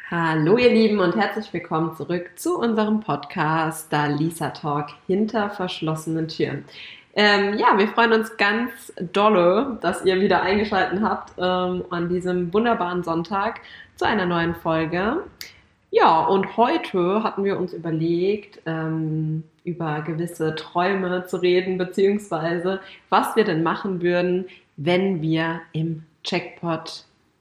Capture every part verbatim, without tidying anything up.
Hallo ihr Lieben und herzlich willkommen zurück zu unserem Podcast Dalisa Talk hinter verschlossenen Türen. Ähm, ja, wir freuen uns ganz dolle, dass ihr wieder eingeschaltet habt ähm, an diesem wunderbaren Sonntag zu einer neuen Folge. Ja, und heute hatten wir uns überlegt, ähm, über gewisse Träume zu reden, beziehungsweise was wir denn machen würden, wenn wir im Jackpot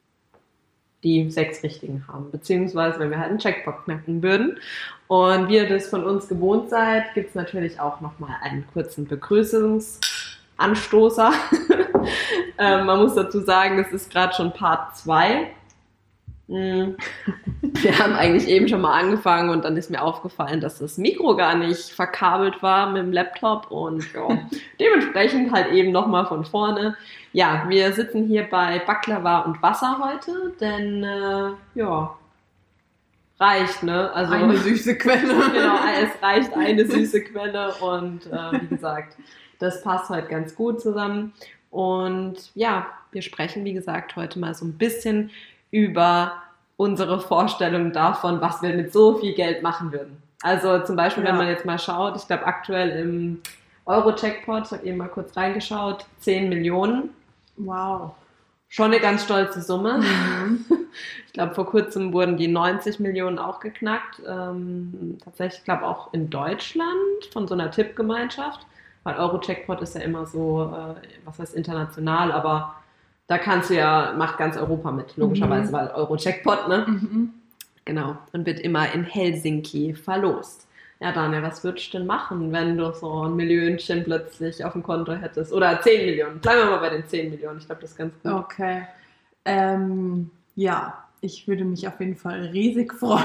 die sechs Richtigen haben, beziehungsweise wenn wir halt einen Jackpot knacken würden. Und wie ihr das von uns gewohnt seid, gibt es natürlich auch nochmal einen kurzen Begrüßungsanstoßer. ähm, man muss dazu sagen, es ist gerade schon Part zwei. Wir haben eigentlich eben schon mal angefangen und dann ist mir aufgefallen, dass das Mikro gar nicht verkabelt war mit dem Laptop und ja, dementsprechend halt eben nochmal von vorne. Ja, wir sitzen hier bei Baklava und Wasser heute, denn äh, ja, reicht, ne? Also eine süße Quelle. Genau, es reicht eine süße Quelle und äh, wie gesagt, das passt heute ganz gut zusammen. Und ja, wir sprechen, wie gesagt, heute mal so ein bisschen über unsere Vorstellung davon, was wir mit so viel Geld machen würden. Also zum Beispiel, ja. Wenn man jetzt mal schaut, ich glaube aktuell im Euro-Jackpot, ich habe eben mal kurz reingeschaut, zehn Millionen. Wow. Schon eine ganz stolze Summe. Mhm. Ich glaube, vor kurzem wurden die neunzig Millionen auch geknackt. Ähm, tatsächlich, ich glaube auch in Deutschland von so einer Tippgemeinschaft, weil Euro-Jackpot ist ja immer so, äh, was heißt international, aber da kannst du ja, macht ganz Europa mit, logischerweise, mhm. weil Euro-Jackpot, ne? Mhm. Genau, und wird immer in Helsinki verlost. Ja, Daniel, was würdest du denn machen, wenn du so ein Millionchen plötzlich auf dem Konto hättest? Oder zehn Millionen. Bleiben wir mal bei den zehn Millionen. Ich glaube, das ist ganz gut. Okay. Ähm, ja, ich würde mich auf jeden Fall riesig freuen.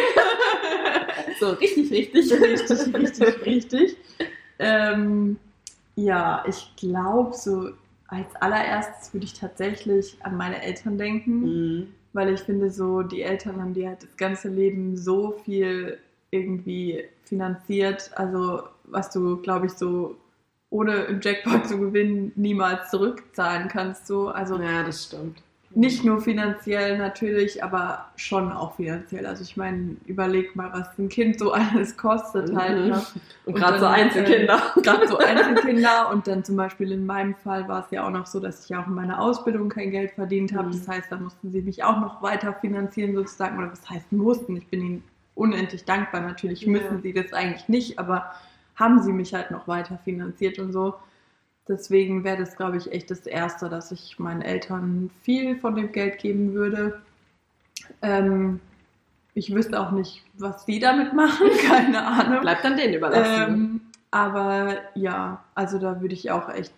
So, richtig, richtig. Richtig, richtig, richtig. Ähm, ja, ich glaube, so als allererstes würde ich tatsächlich an meine Eltern denken, Mhm. weil ich finde, so die Eltern haben die halt das ganze Leben so viel irgendwie finanziert, also was du, glaube ich, so ohne im Jackpot zu gewinnen niemals zurückzahlen kannst, so, also Ja, das stimmt. nicht nur finanziell natürlich, aber schon auch finanziell. Also ich meine, überleg mal, was ein Kind so alles kostet halt. Mhm. Ne? Und gerade so Einzelkinder. Äh, gerade so Einzelkinder. Und dann zum Beispiel in meinem Fall war es ja auch noch so, dass ich ja auch in meiner Ausbildung kein Geld verdient habe. Mhm. Das heißt, da mussten sie mich auch noch weiter finanzieren sozusagen. Oder was heißt mussten? Ich bin ihnen unendlich dankbar. Natürlich müssen Ja. sie das eigentlich nicht, aber haben sie mich halt noch weiter finanziert und so. Deswegen wäre das, glaube ich, echt das Erste, dass ich meinen Eltern viel von dem Geld geben würde. Ähm, ich wüsste auch nicht, was die damit machen, keine Ahnung. Bleibt dann denen überlassen. Ähm, ne? aber ja, also da würde ich auch echt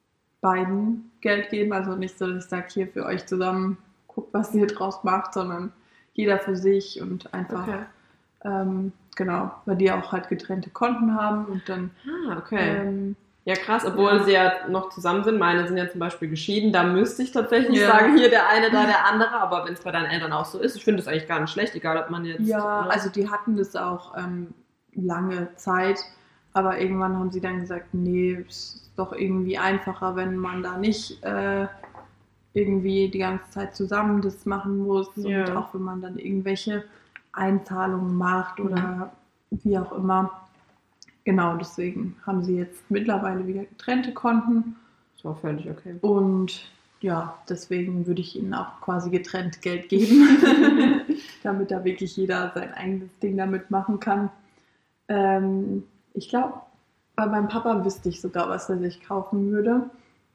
beiden Geld geben. Also nicht so, dass ich sage, hier für euch zusammen, guckt, was ihr draus macht, sondern jeder für sich und einfach, Okay. ähm, genau, weil die auch halt getrennte Konten haben und dann Ah, okay. ähm, Ja, krass, obwohl Ja. sie ja noch zusammen sind. Meine sind ja zum Beispiel geschieden. Da müsste ich tatsächlich Ja. sagen, hier der eine, da der andere. Aber wenn es bei deinen Eltern auch so ist, ich finde es eigentlich gar nicht schlecht, egal ob man jetzt... Ja, ne? also die hatten das auch ähm, lange Zeit, aber irgendwann haben sie dann gesagt, nee, es ist doch irgendwie einfacher, wenn man da nicht äh, irgendwie die ganze Zeit zusammen das machen muss Ja. und auch wenn man dann irgendwelche Einzahlungen macht oder wie auch immer. Genau, deswegen haben sie jetzt mittlerweile wieder getrennte Konten Das war völlig okay. und ja, deswegen würde ich ihnen auch quasi getrennt Geld geben, damit da wirklich jeder sein eigenes Ding damit machen kann. Ähm, ich glaube, bei meinem Papa wüsste ich sogar, was er sich kaufen würde.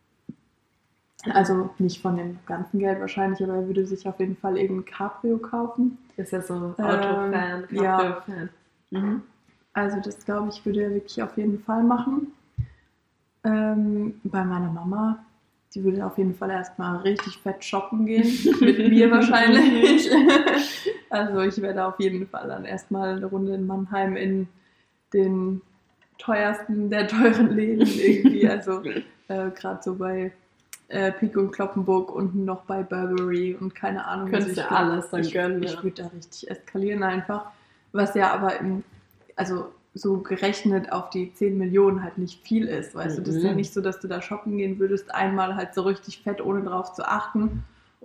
Also nicht von dem ganzen Geld wahrscheinlich, aber er würde sich auf jeden Fall eben ein Cabrio kaufen. Ist ja so Ähm, Autofan, ja. Cabrio-Fan. Mhm. Also das, glaube ich, würde er wirklich auf jeden Fall machen. Ähm, bei meiner Mama, die würde auf jeden Fall erstmal richtig fett shoppen gehen. Mit mir wahrscheinlich. Also ich werde auf jeden Fall dann erstmal eine Runde in Mannheim in den teuersten der teuren Läden irgendwie. Also äh, gerade so bei äh, Pik und Kloppenburg, unten noch bei Burberry und keine Ahnung. Könntest also du ich glaub, alles dann ich, gönnen, Ich ja. würde da richtig eskalieren einfach. Was ja aber im, also so gerechnet auf die zehn Millionen halt nicht viel ist, weißt du. Das ist ja Mhm. nicht so, dass du da shoppen gehen würdest, einmal halt so richtig fett, ohne drauf zu achten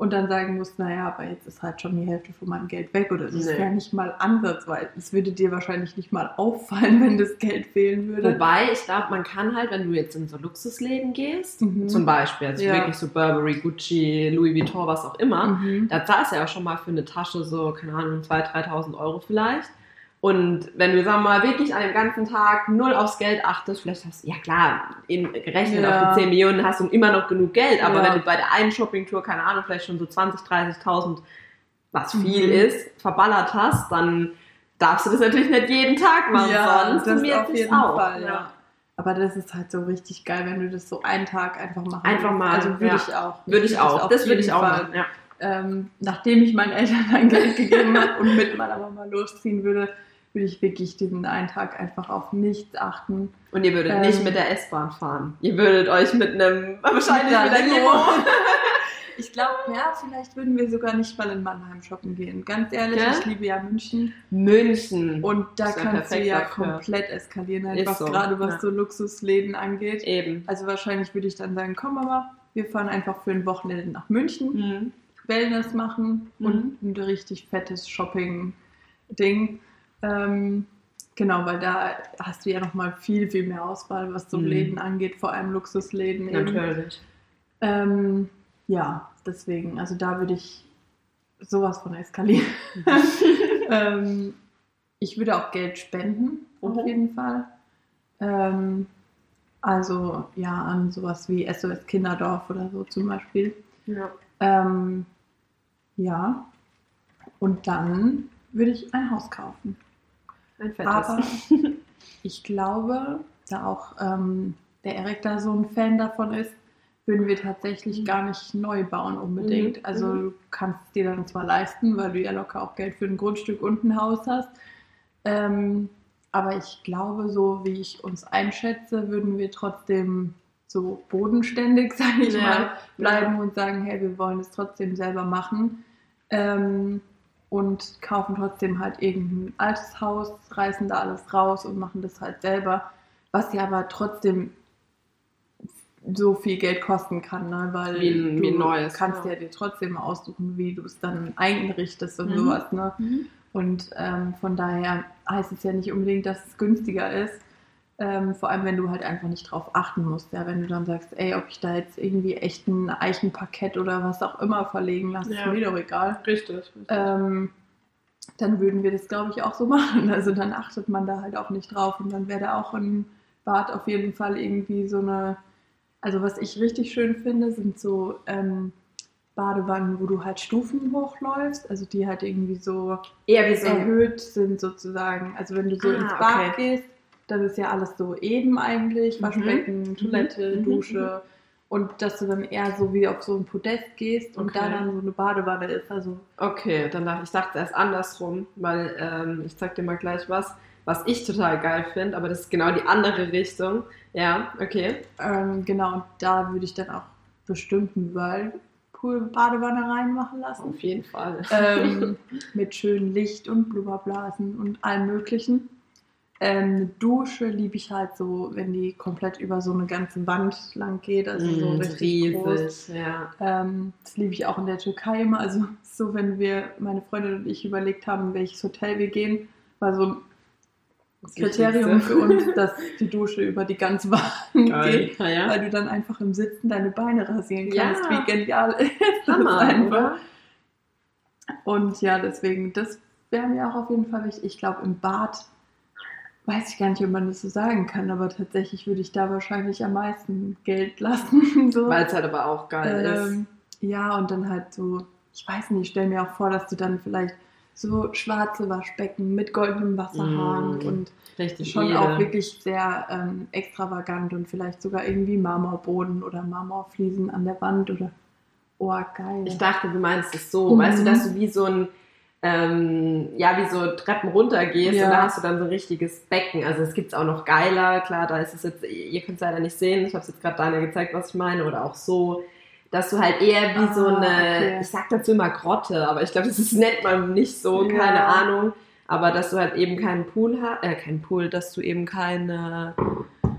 und dann sagen musst, naja, aber jetzt ist halt schon die Hälfte von meinem Geld weg oder das ist Nee. ja nicht mal ansatzweise. Es würde dir wahrscheinlich nicht mal auffallen, wenn das Geld fehlen würde. Wobei, ich glaube, man kann halt, wenn du jetzt in so Luxusläden gehst, Mhm. zum Beispiel, also Ja. wirklich so Burberry, Gucci, Louis Vuitton, was auch immer, Mhm. da zahlst du ja auch schon mal für eine Tasche so, keine Ahnung, zweitausend, dreitausend Euro vielleicht. Und wenn du, sagen wir mal, wirklich an dem ganzen Tag null aufs Geld achtest, vielleicht hast du, ja klar, in, gerechnet Ja. auf die zehn Millionen hast du immer noch genug Geld, aber Ja. wenn du bei der einen Shoppingtour, keine Ahnung, vielleicht schon so zwanzigtausend, dreißigtausend, was viel Mhm. ist, verballert hast, dann darfst du das natürlich nicht jeden Tag machen, Ja, sonst das summiert auf sich's jeden auch. Fall, ja. Aber das ist halt so richtig geil, wenn du das so einen Tag einfach machen Einfach würdest. mal, Also würde ja. ich auch. Würde ich auch, auf das würde jeden ich auch Fall. machen, ja. Ähm, nachdem ich meinen Eltern dann Geld gegeben habe und mit meiner Mama losziehen würde, würde ich wirklich diesen einen Tag einfach auf nichts achten. Und ihr würdet Ähm, nicht mit der S-Bahn fahren. Ihr würdet euch mit einem, wahrscheinlich Mit mit einer einer Limo. Limo. Ich glaube, ja, vielleicht würden wir sogar nicht mal in Mannheim shoppen gehen. Ganz ehrlich, Gell? ich liebe ja München. München. Und da Ist ja kannst du perfekt ja dafür. komplett eskalieren, Ist einfach so, gerade was ja. so Luxusläden angeht. Eben. Also wahrscheinlich würde ich dann sagen, komm Mama, wir fahren einfach für ein Wochenende nach München, Mhm. Wellness machen Mhm. und ein richtig fettes Shopping-Ding. Ähm, genau, weil da hast du ja nochmal viel, viel mehr Auswahl, was so Mhm. Läden angeht, vor allem Luxusläden eben. Natürlich. Ähm, ja, deswegen, also da würde ich sowas von eskalieren. ähm, ich würde auch Geld spenden, auf Mhm. jeden Fall. Ähm, also ja, an sowas wie S O S Kinderdorf oder so zum Beispiel. Ja. Ähm, ja, und dann würde ich ein Haus kaufen. Ein fettes. Aber ich glaube, da auch ähm, der Erik da so ein Fan davon ist, würden wir tatsächlich Mhm. gar nicht neu bauen unbedingt. Mhm. Also Mhm. du kannst es dir dann zwar leisten, weil du ja locker auch Geld für ein Grundstück und ein Haus hast. Ähm, aber ich glaube, so wie ich uns einschätze, würden wir trotzdem so bodenständig, sage ich Ja. mal, bleiben und sagen, hey, wir wollen es trotzdem selber machen. Ähm, und kaufen trotzdem halt irgendein altes Haus, reißen da alles raus und machen das halt selber, was ja aber trotzdem so viel Geld kosten kann, ne? Weil Wie ein- du wie ein neues, kannst ja. ja dir trotzdem aussuchen, wie du es dann einrichtest und Mhm. sowas. Ne? Mhm. Und ähm, von daher heißt es ja nicht unbedingt, dass es günstiger ist. Ähm, vor allem, wenn du halt einfach nicht drauf achten musst. Ja? Wenn du dann sagst, ey, ob ich da jetzt irgendwie echt ein Eichenparkett oder was auch immer verlegen lasse, Ja. ist mir doch egal. Richtig. richtig. Ähm, dann würden wir das, glaube ich, auch so machen. Also dann achtet man da halt auch nicht drauf. Und dann wäre da auch im Bad auf jeden Fall irgendwie so eine... Also was ich richtig schön finde, sind so ähm, Badewannen, wo du halt Stufen hochläufst. Also die halt irgendwie so Eher wie so ein erhöht sind sozusagen. Also wenn du so Ah, ins Bad okay. gehst, dann ist ja alles so eben eigentlich. Mhm. Waschbecken, Toilette, Mhm. Dusche. Und dass du dann eher so wie auf so ein Podest gehst und Okay. da dann so eine Badewanne ist. Also Okay, dann dachte ich dachte erst andersrum, weil ähm, ich zeig dir mal gleich was, was ich total geil finde, aber das ist genau die andere Richtung. Ja, okay. ähm, genau, und da würde ich dann auch bestimmt einen Whirlpool-Badewanne reinmachen lassen. Auf jeden Fall. ähm, mit schönem Licht und Blubberblasen und allem möglichen. Ähm, eine Dusche liebe ich halt so, wenn die komplett über so eine ganze Wand lang geht, also so Mm, richtig groß. ja. Ähm, das liebe ich auch in der Türkei immer. Also so, wenn wir, meine Freundin und ich überlegt haben, in welches Hotel wir gehen, war so ein Das Kriterium Wichtigste. für uns, dass die Dusche über die ganze Wand Geil. geht, Ja, ja. weil du dann einfach im Sitzen deine Beine rasieren kannst. Ja. Wie genial ist das Hammer, einfach. oder? Und ja, deswegen, das wäre mir auch auf jeden Fall wichtig. Ich glaube, im Bad weiß ich gar nicht, ob man das so sagen kann, aber tatsächlich würde ich da wahrscheinlich am meisten Geld lassen. So. Weil es halt aber auch geil ist. ähm, ja, und dann halt so, ich weiß nicht, ich stelle mir auch vor, dass du dann vielleicht so schwarze Waschbecken mit goldenem Wasserhahn Mm, und Richtig schon edel. auch wirklich sehr ähm, extravagant und vielleicht sogar irgendwie Marmorboden oder Marmorfliesen an der Wand oder oh, geil. Ich dachte, du meinst es so, Mhm. weißt du, dass du wie so ein, ähm, ja, wie so Treppen runter gehst Ja. und da hast du dann so ein richtiges Becken. Also es gibt es auch noch geiler, klar, da ist es jetzt, ihr könnt es leider nicht sehen, ich habe es jetzt gerade Daniel gezeigt, was ich meine, oder auch so, dass du halt eher wie Ah, so eine, okay. ich sag dazu immer Grotte, aber ich glaube, das ist, nennt man nicht so, Ja. keine Ahnung, aber dass du halt eben keinen Pool hast, äh, keinen Pool, dass du eben keine,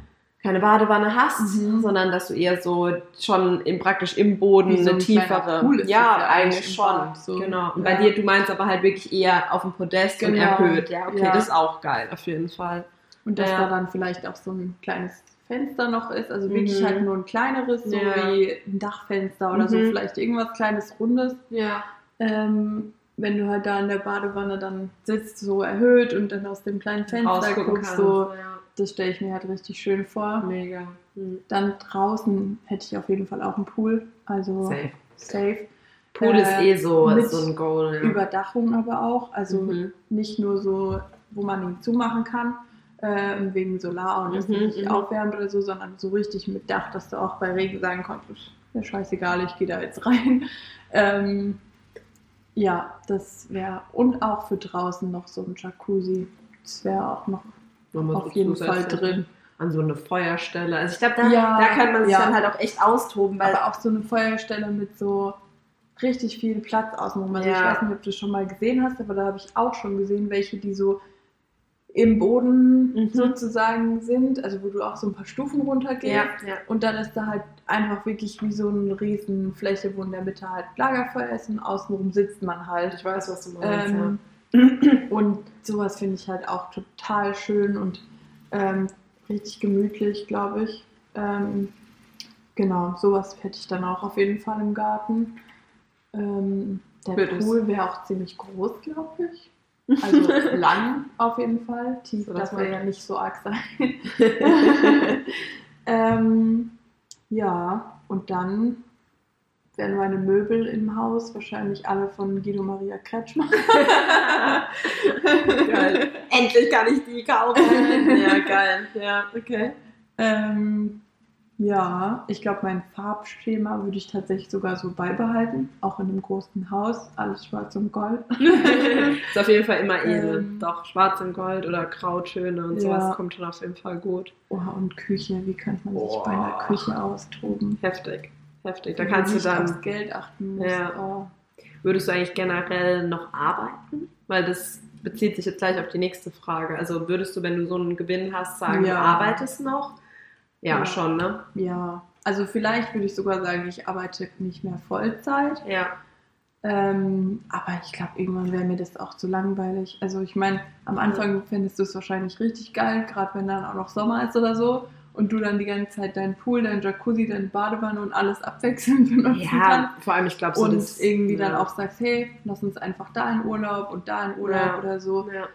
keine Badewanne hast, Mhm. sondern dass du eher so schon im, praktisch im Boden Wie so eine ein kleiner tiefere. Pool ist ja, das ja eigentlich eigentlich im schon. Bad, so. Genau. Und Ja. bei dir, du meinst aber halt wirklich eher auf dem Podest und Genau. erhöht. Ja, okay, Ja. das ist auch geil, auf jeden Fall. Und dass Ja. da dann vielleicht auch so ein kleines Fenster noch ist, also wirklich Mhm. halt nur ein kleineres, so Ja. wie ein Dachfenster oder so, Mhm. vielleicht irgendwas kleines Rundes. Ja. Ähm, wenn du halt da in der Badewanne dann sitzt, so erhöht und dann aus dem kleinen Fenster Rausgucken guckst, kannst. so, Ja. das stelle ich mir halt richtig schön vor. Mega. Mhm. Dann draußen hätte ich auf jeden Fall auch einen Pool, also Safe. safe. Pool ist Äh, eh so, mit so ein Goal. Ja. Überdachung aber auch, also Mhm. nicht nur so, wo man ihn zumachen kann, äh, wegen Solar und dass Mhm, er sich mhm. aufwärmt oder so, sondern so richtig mit Dach, dass du auch bei Regen sagen konntest, ja scheißegal, ich gehe da jetzt rein. Ähm, ja, das wäre, und auch für draußen noch so ein Jacuzzi, das wäre auch noch Nochmal auf so jeden Fall zusätzlich drin. An so eine Feuerstelle. Also ich glaube, da, Ja, da kann man sich ja. dann halt auch echt austoben, weil Aber auch so eine Feuerstelle mit so richtig viel Platz außenrum. Also Ja. ich weiß nicht, ob du es schon mal gesehen hast, aber da habe ich auch schon gesehen, welche, die so im Boden Mhm. sozusagen sind, also wo du auch so ein paar Stufen runtergehst. ja, ja. Und dann ist da halt einfach wirklich wie so eine riesen Fläche, wo in der Mitte halt Lagerfeuer ist und außenrum sitzt man halt. Ich weiß, was du meinst. Ähm, und sowas finde ich halt auch total schön und ähm, richtig gemütlich, glaube ich. Ähm, genau, sowas hätte ich dann auch auf jeden Fall im Garten. Ähm, der Wird es. Pool wäre auch ziemlich groß, glaube ich. Also lang auf jeden Fall. Tief So, dass darf er man- ja nicht so arg sein. ähm, ja, und dann werden meine Möbel im Haus wahrscheinlich alle von Guido Maria Kretschmer. Geil. Endlich kann ich die kaufen. Ja, geil. Ja, okay. Ähm, ja, ich glaube, mein Farbschema würde ich tatsächlich sogar so beibehalten. Auch in einem großen Haus. Alles schwarz und gold. Ist auf jeden Fall immer edel. Ähm, Doch, schwarz und gold oder Krauttöne und ja. sowas kommt schon auf jeden Fall gut. Oh, und Küche. Wie könnte man sich Oh. bei einer Küche austoben? Heftig. Heftig. Da Wo kannst du nicht aufs dann, Geld achten musst. Ja. Oh. würdest du eigentlich generell noch arbeiten? Weil das bezieht sich jetzt gleich auf die nächste Frage. Also würdest du, wenn du so einen Gewinn hast, sagen, Ja. du arbeitest noch? Ja, Ja. schon, ne? Ja, also vielleicht würde ich sogar sagen, ich arbeite nicht mehr Vollzeit. Ja. Ähm, aber ich glaube, irgendwann wäre mir das auch zu langweilig. Also ich meine, am Anfang fändest du es wahrscheinlich richtig geil, gerade wenn dann auch noch Sommer ist oder so und du dann die ganze Zeit deinen Pool, dein Jacuzzi, deine Badewanne und alles abwechselnd benutzen kannst. Ja, vor allem, ich glaube so, Und das, irgendwie ja. dann auch sagst, hey, lass uns einfach da in Urlaub und da in Urlaub Ja. oder so. Ja.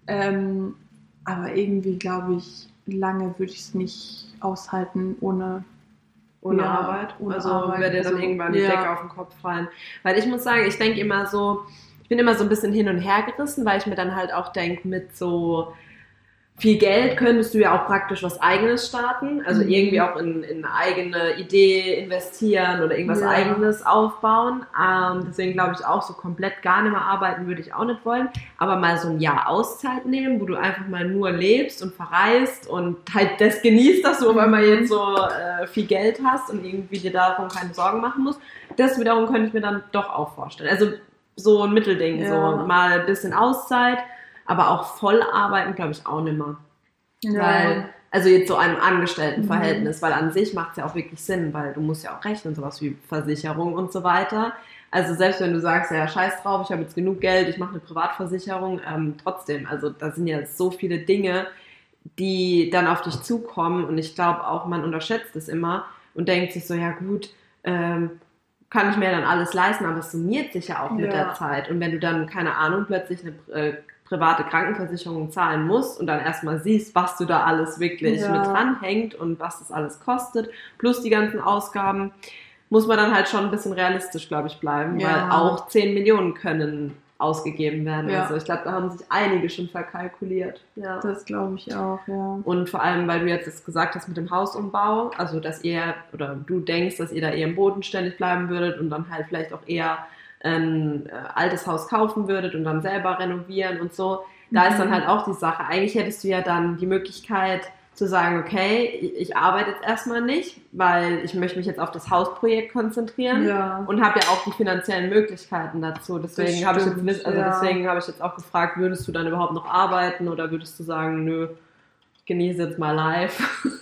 Ähm, aber irgendwie glaube ich, lange würde ich es nicht aushalten ohne Ohne Ja, Arbeit. ohne also Arbeit. wird dir dann Also, irgendwann die ja. Decke auf den Kopf fallen. Weil ich muss sagen, ich denke immer so, ich bin immer so ein bisschen hin und her gerissen, weil ich mir dann halt auch denke, mit so viel Geld könntest du ja auch praktisch was Eigenes starten. Also Mhm. irgendwie auch in, in eine eigene Idee investieren oder irgendwas Ja. Eigenes aufbauen. Ähm, deswegen glaube ich auch, so komplett gar nicht mehr arbeiten würde ich auch nicht wollen. Aber mal so ein Jahr Auszeit nehmen, wo du einfach mal nur lebst und verreist und halt das genießt, dass du auf einmal jetzt so äh, viel Geld hast und irgendwie dir darum keine Sorgen machen musst. Das wiederum könnte ich mir dann doch auch vorstellen. Also so ein Mittelding, Ja. so mal ein bisschen Auszeit, aber auch voll arbeiten, glaube ich, auch nicht mehr. Weil, also jetzt so einem Angestelltenverhältnis, weil an sich macht es ja auch wirklich Sinn, weil du musst ja auch rechnen, sowas wie Versicherung und so weiter. Also selbst wenn du sagst, ja, scheiß drauf, ich habe jetzt genug Geld, ich mache eine Privatversicherung, ähm, trotzdem, also da sind ja so viele Dinge, die dann auf dich zukommen und ich glaube auch, man unterschätzt es immer und denkt sich so, ja gut, ähm, kann ich mir dann alles leisten, aber es summiert sich ja auch mit Ja. der Zeit. Und wenn du dann, keine Ahnung, plötzlich eine äh, private Krankenversicherung zahlen musst und dann erstmal siehst, was du da alles wirklich Ja. mit dranhängt und was das alles kostet, plus die ganzen Ausgaben, muss man dann halt schon ein bisschen realistisch, glaube ich, bleiben, Ja. weil auch zehn Millionen können ausgegeben werden. Ja. Also ich glaube, da haben sich einige schon verkalkuliert. Ja. Das glaube ich auch, ja. Und vor allem, weil du jetzt das gesagt hast mit dem Hausumbau, also dass ihr oder du denkst, dass ihr da eher bodenständig bleiben würdet und dann halt vielleicht auch eher ein äh, altes Haus kaufen würdet und dann selber renovieren und so. Da Mhm. ist dann halt auch die Sache. Eigentlich hättest du ja dann die Möglichkeit zu sagen, okay, ich, ich arbeite jetzt erstmal nicht, weil ich möchte mich jetzt auf das Hausprojekt konzentrieren. Ja. Und habe ja auch die finanziellen Möglichkeiten dazu. Deswegen Das habe ich, stimmt, jetzt, also ja. deswegen habe ich jetzt auch gefragt, würdest du dann überhaupt noch arbeiten oder würdest du sagen, nö, ich genieße jetzt mal live?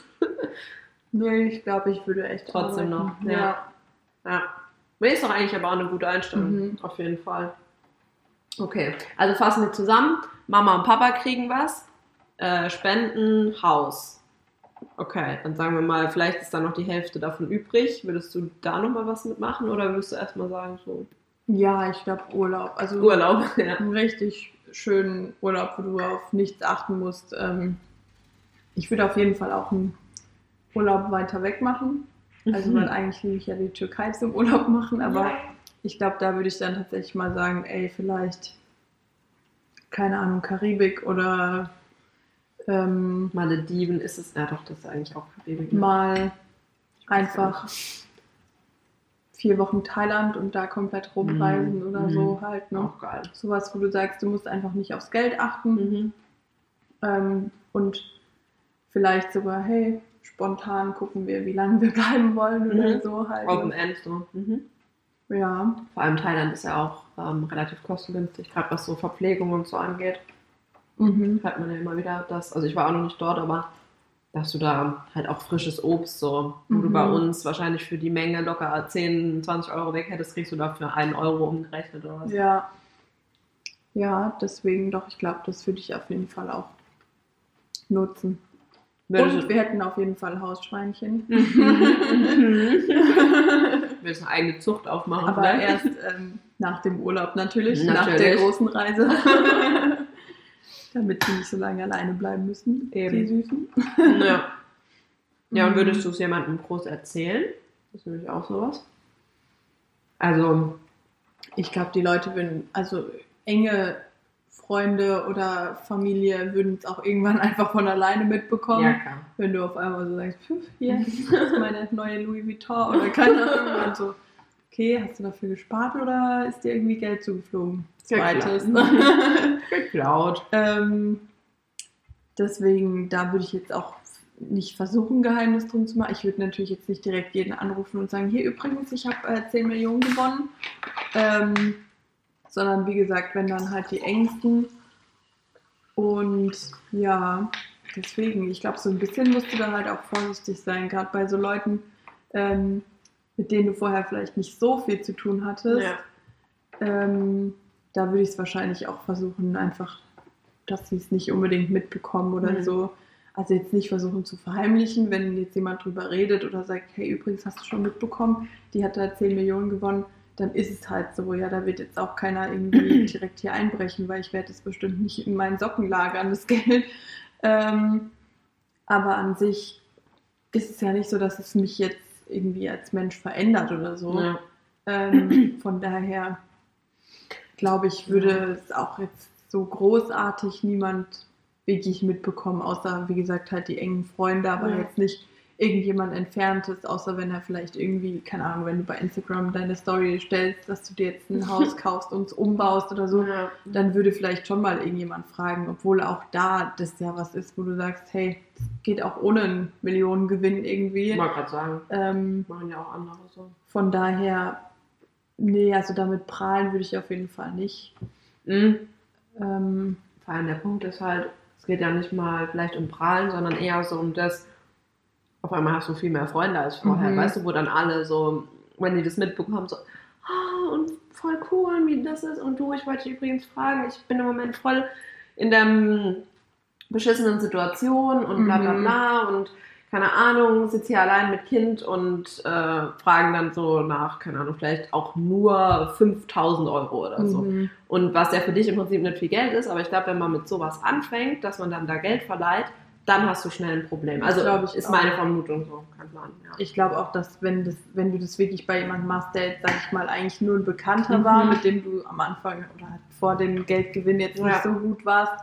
Nee, ich glaube, ich würde echt Trotzdem arbeiten. noch, ja. Ja. Nee, ist doch eigentlich aber auch eine gute Einstellung, Mhm. auf jeden Fall. Okay, also fassen wir zusammen. Mama und Papa kriegen was, äh, Spenden, Haus. Okay, dann sagen wir mal, vielleicht ist da noch die Hälfte davon übrig. Würdest du da nochmal was mitmachen oder würdest du erstmal sagen, so Ja, ich glaube Urlaub. Also Urlaub? Ja. einen richtig schönen Urlaub, wo du auf nichts achten musst. Ähm, ich würde auf jeden Fall auch einen Urlaub weiter weg machen. Also, Mhm. weil eigentlich liebe ich ja die Türkei zum Urlaub machen, aber Ja. ich glaube, da würde ich dann tatsächlich mal sagen, ey, vielleicht, keine Ahnung, Karibik oder ähm, Malediven ist es, ja doch, das ist eigentlich auch Karibik. Ne? mal einfach vier Wochen Thailand und da komplett rumreisen Mhm. oder so halt, ne? Auch geil. Sowas, wo du sagst, du musst einfach nicht aufs Geld achten Mhm. ähm, und vielleicht sogar, hey, spontan gucken wir, wie lange wir bleiben wollen oder Mhm. so halt. Open Ne? End so. Mhm. Ja. Vor allem Thailand ist ja auch ähm, relativ kostengünstig, gerade was so Verpflegung und so angeht. Mhm. Hört man ja immer wieder, dass, also ich war auch noch nicht dort, aber dass du da halt auch frisches Obst, so, wo Mhm. du bei uns wahrscheinlich für die Menge locker zehn, zwanzig Euro weg hättest, kriegst du dafür einen Euro umgerechnet oder was. Ja. Ja, deswegen doch, ich glaube, das würde ich auf jeden Fall auch nutzen. Würdest Und du, wir hätten auf jeden Fall Hausschweinchen. willst du eine eigene Zucht aufmachen? Aber vielleicht? erst ähm, nach dem Urlaub natürlich, nach Natürlich. der großen Reise. Damit sie nicht so lange alleine bleiben müssen, Eben. die Süßen. Ja. Ja, und würdest du es jemandem groß erzählen? Das ist nämlich auch sowas. Also, Ich glaube, die Leute würden, also enge Freunde oder Familie würden es auch irgendwann einfach von alleine mitbekommen. ja klar. Wenn du auf einmal so sagst, pfiff, hier, das ist meine neue Louis Vuitton oder keine Ahnung. Und so, okay, hast du dafür gespart oder ist dir irgendwie Geld zugeflogen? Zweites. Geklaut. ähm, deswegen, da würde ich jetzt auch nicht versuchen, ein Geheimnis drum zu machen. Ich würde natürlich jetzt nicht direkt jeden anrufen und sagen, hier übrigens, ich habe äh, zehn Millionen gewonnen. Ähm, sondern wie gesagt, wenn dann halt die Ängsten. Und ja, deswegen, ich glaube, so ein bisschen musst du da halt auch vorsichtig sein, gerade bei so Leuten, ähm, mit denen du vorher vielleicht nicht so viel zu tun hattest. Ja. Ähm, da würde ich es wahrscheinlich auch versuchen, einfach, dass sie es nicht unbedingt mitbekommen oder Mhm. so. Also jetzt nicht versuchen zu verheimlichen, wenn jetzt jemand drüber redet oder sagt, hey, übrigens hast du schon mitbekommen, die hat da zehn Millionen gewonnen, dann ist es halt so, ja, da wird jetzt auch keiner irgendwie direkt hier einbrechen, weil ich werde es bestimmt nicht in meinen Socken lagern, das Geld. Ähm, aber an sich ist es ja nicht so, dass es mich jetzt irgendwie als Mensch verändert oder so. Ja. Ähm, von daher glaube ich, würde es auch jetzt so großartig niemand wirklich mitbekommen, außer, wie gesagt, halt die engen Freunde, aber Ja. jetzt nicht irgendjemand Entferntes, außer wenn er vielleicht irgendwie, keine Ahnung, wenn du bei Instagram deine Story stellst, dass du dir jetzt ein Haus kaufst und es umbaust oder so, Ja. dann würde vielleicht schon mal irgendjemand fragen, obwohl auch da das ja was ist, wo du sagst, hey, das geht auch ohne einen Millionengewinn irgendwie. Ich wollte gerade sagen, Ähm, machen ja auch andere so. von daher, nee, also damit prahlen würde ich auf jeden Fall nicht. Mhm. Ähm, Vor allem der Punkt ist halt, es geht ja nicht mal vielleicht um Prahlen, sondern eher so um das, auf einmal hast du viel mehr Freunde als vorher, Mhm. weißt du, wo dann alle so, wenn die das mitbekommen, so, ah, und voll cool, wie das ist, und du, ich wollte dich übrigens fragen, ich bin im Moment voll in der mm, beschissenen Situation und bla bla Mhm. bla und keine Ahnung, sitze hier allein mit Kind und äh, fragen dann so nach, keine Ahnung, vielleicht auch nur fünftausend Euro oder so. mhm. Und was ja für dich im Prinzip nicht viel Geld ist, aber ich glaube, wenn man mit sowas anfängt, dass man dann da Geld verleiht, dann hast du schnell ein Problem. Also Glaub ich ist auch. meine Vermutung so, kein Plan. Ja. Ich glaube auch, dass wenn, das, wenn du das wirklich bei jemandem machst, der jetzt, sag ich mal, eigentlich nur ein Bekannter Mhm. war, mit dem du am Anfang oder halt vor dem Geldgewinn jetzt Ja. nicht so gut warst,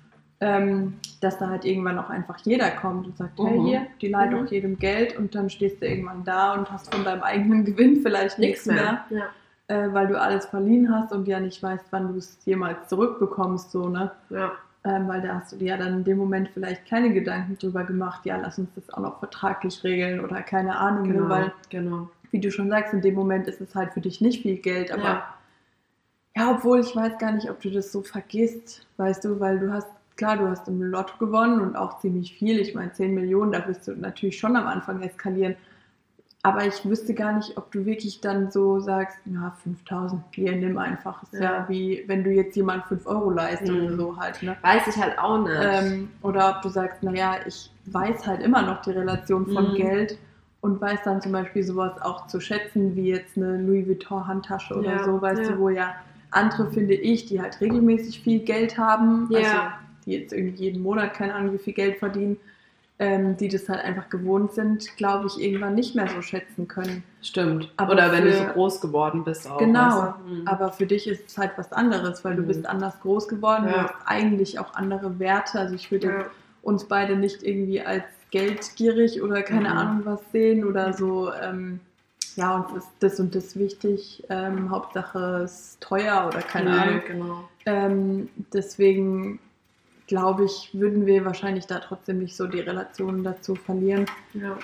ähm, dass da halt irgendwann auch einfach jeder kommt und sagt, hey, Mhm. hier, die leiht Mhm. auch jedem Geld und dann stehst du irgendwann da und hast von deinem eigenen Gewinn vielleicht nichts mehr, Ja. äh, weil du alles verliehen hast und ja nicht weißt, wann du es jemals zurückbekommst, so, ne? Ja. Ähm, weil da hast du dir ja dann in dem Moment vielleicht keine Gedanken drüber gemacht, ja, lass uns das auch noch vertraglich regeln oder keine Ahnung, Genau. ne? Weil, genau. wie du schon sagst, in dem Moment ist es halt für dich nicht viel Geld, aber Ja. ja, obwohl ich weiß gar nicht, ob du das so vergisst, weißt du, weil du hast klar, du hast im Lotto gewonnen und auch ziemlich viel. Ich meine, zehn Millionen, da wirst du natürlich schon am Anfang eskalieren. Aber ich wüsste gar nicht, ob du wirklich dann so sagst, na, fünftausend, hier, nimm einfach. Ist ja. ja wie, wenn du jetzt jemand fünf Euro leistest mhm. oder so halt, ne? Weiß ich halt auch nicht. Ähm, oder ob du sagst, naja, ich weiß halt immer noch die Relation von mhm. Geld und weiß dann zum Beispiel sowas auch zu schätzen, wie jetzt eine Louis Vuitton Handtasche oder ja. so, weißt ja. du, wo ja andere, finde ich, die halt regelmäßig viel Geld haben, ja. also die jetzt irgendwie jeden Monat, keine Ahnung, wie viel Geld verdienen, Ähm, die das halt einfach gewohnt sind, glaube ich, irgendwann nicht mehr so schätzen können. Stimmt. Aber Oder wenn für, du so groß geworden bist auch. Genau. Weißt du? mhm. Aber für dich ist es halt was anderes, weil mhm. du bist anders groß geworden, ja. du hast eigentlich auch andere Werte. Also ich würde ja. uns beide nicht irgendwie als geldgierig oder keine mhm. Ahnung was sehen oder so, ähm, ja, uns ist das und das wichtig, ähm, Hauptsache es ist teuer oder keine nee, Ahnung. Genau. Ähm, deswegen glaube ich, würden wir wahrscheinlich da trotzdem nicht so die Relationen dazu verlieren. Ja,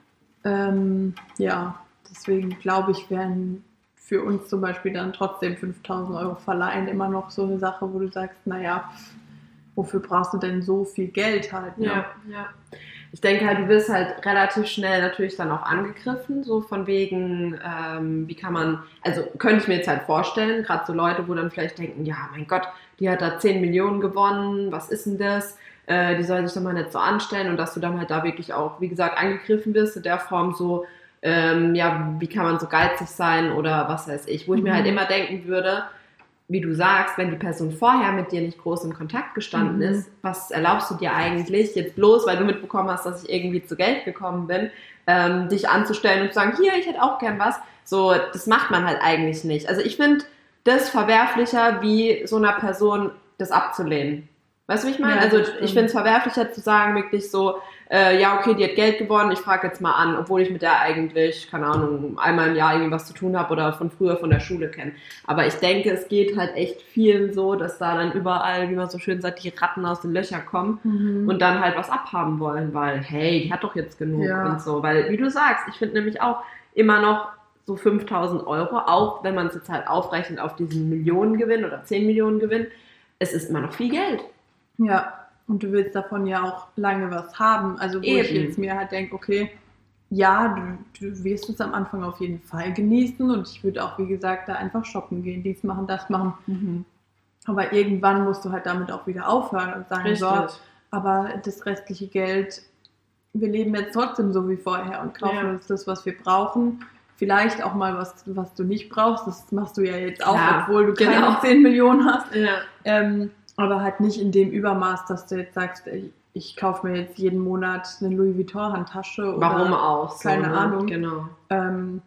ähm, ja deswegen glaube ich, wären für uns zum Beispiel dann trotzdem fünftausend Euro verleihen immer noch so eine Sache, wo du sagst, naja, wofür brauchst du denn so viel Geld halt? Ne? Ja, ja. Ich denke halt, du wirst halt relativ schnell natürlich dann auch angegriffen, so von wegen, ähm, wie kann man, also könnte ich mir jetzt halt vorstellen, gerade so Leute, wo dann vielleicht denken, ja, mein Gott, die hat da zehn Millionen gewonnen, was ist denn das? Äh, die soll sich doch mal nicht so anstellen und dass du dann halt da wirklich auch, wie gesagt, angegriffen wirst in der Form so, ähm, ja, wie kann man so geizig sein oder was weiß ich, wo ich mhm. mir halt immer denken würde, wie du sagst, wenn die Person vorher mit dir nicht groß in Kontakt gestanden mhm. ist, was erlaubst du dir eigentlich, jetzt bloß, weil du mitbekommen hast, dass ich irgendwie zu Geld gekommen bin, ähm, dich anzustellen und zu sagen, hier, ich hätte auch gern was. So, das macht man halt eigentlich nicht. Also ich finde das verwerflicher, wie so einer Person das abzulehnen. Weißt du, wie ich meine? Ja, also ich finde es verwerflicher zu sagen, wirklich so, äh, ja, okay, die hat Geld gewonnen, ich frage jetzt mal an, obwohl ich mit der eigentlich, keine Ahnung, einmal im Jahr irgendwie was zu tun habe oder von früher von der Schule kenne. Aber ich denke, es geht halt echt vielen so, dass da dann überall, wie man so schön sagt, die Ratten aus den Löchern kommen mhm. und dann halt was abhaben wollen, weil, hey, die hat doch jetzt genug ja. und so. Weil, wie du sagst, ich finde nämlich auch immer noch so fünftausend Euro, auch wenn man es jetzt halt aufrechnet auf diesen Millionengewinn oder zehn Millionen Gewinn, es ist immer noch viel Geld. Ja, und du willst davon ja auch lange was haben. Also wo Eben. ich jetzt mir halt denke, okay, ja, du, du wirst es am Anfang auf jeden Fall genießen und ich würde auch, wie gesagt, da einfach shoppen gehen, dies machen, das machen. Mhm. Aber irgendwann musst du halt damit auch wieder aufhören und sagen, Richtig. so, aber das restliche Geld, wir leben jetzt trotzdem so wie vorher und kaufen ja. uns das, was wir brauchen. Vielleicht auch mal was, was du nicht brauchst, das machst du ja jetzt auch, ja, obwohl du genau. keine zehn Millionen hast. Ja. Ähm, aber halt nicht in dem Übermaß, dass du jetzt sagst, ich, ich kaufe mir jetzt jeden Monat eine Louis Vuitton Handtasche. Oder Warum auch? Keine so, ne? Ahnung. Genau. Ähm,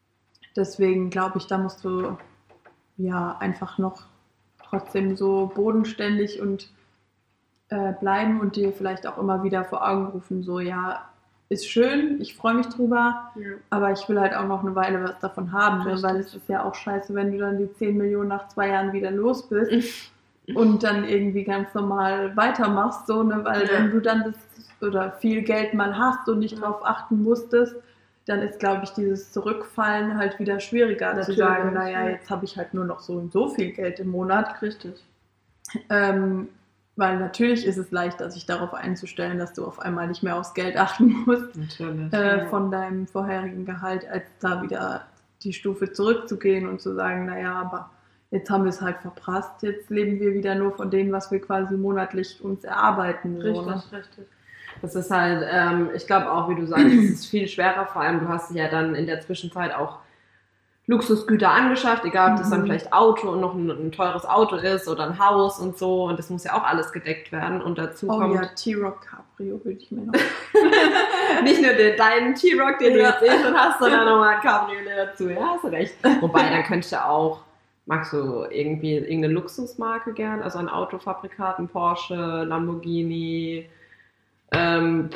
deswegen glaube ich, da musst du ja einfach noch trotzdem so bodenständig und äh, bleiben und dir vielleicht auch immer wieder vor Augen rufen, so ja, ist schön, ich freue mich drüber, ja. aber ich will halt auch noch eine Weile was davon haben, ne? Weil es ist ja auch scheiße, wenn du dann die zehn Millionen nach zwei Jahren wieder los bist. Und dann irgendwie ganz normal weitermachst, so, ne, weil ja. wenn du dann das oder viel Geld mal hast und nicht drauf achten musstest, dann ist, glaube ich, dieses Zurückfallen halt wieder schwieriger, Natürlich. zu sagen, naja, jetzt habe ich halt nur noch so und so viel Geld im Monat. Richtig. Ähm, weil natürlich ist es leichter, sich darauf einzustellen, dass du auf einmal nicht mehr aufs Geld achten musst Natürlich, äh, ja. von deinem vorherigen Gehalt, als da wieder die Stufe zurückzugehen und zu sagen, naja, aber jetzt haben wir es halt verprasst, jetzt leben wir wieder nur von dem, was wir quasi monatlich uns erarbeiten. Richtig, so, ne? richtig. Das ist halt, ähm, ich glaube auch, wie du sagst, es ist viel schwerer, vor allem du hast ja dann in der Zwischenzeit auch Luxusgüter angeschafft, egal ob das dann vielleicht Auto und noch ein, ein teures Auto ist oder ein Haus und so und das muss ja auch alles gedeckt werden und dazu oh kommt... ja, T-Roc Cabrio würde ich mir noch... Nicht nur den, deinen T-Roc, den ja. du jetzt eh schon hast, sondern nochmal ein Cabriolet dazu, ja, hast du recht. Wobei, dann könntest du auch... Magst du irgendwie irgendeine Luxusmarke gern? Also ein Autofabrikat, ein Porsche, Lamborghini, ähm,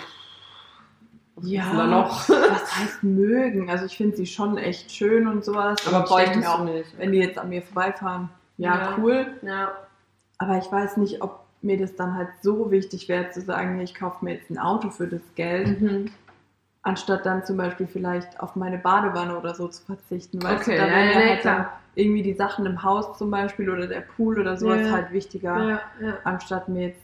ja, noch? Was heißt mögen? Also ich finde sie schon echt schön und sowas. Aber bräuchte ich auch nicht. Wenn die jetzt an mir vorbeifahren, ja, ja. cool. Ja. Aber ich weiß nicht, ob mir das dann halt so wichtig wäre, zu sagen, ich kaufe mir jetzt ein Auto für das Geld. Mhm. Anstatt dann zum Beispiel vielleicht auf meine Badewanne oder so zu verzichten. Weißt okay, du, da ja, wären ja, ja, halt dann irgendwie die Sachen im Haus zum Beispiel oder der Pool oder sowas ja, halt wichtiger, ja, ja. anstatt mir jetzt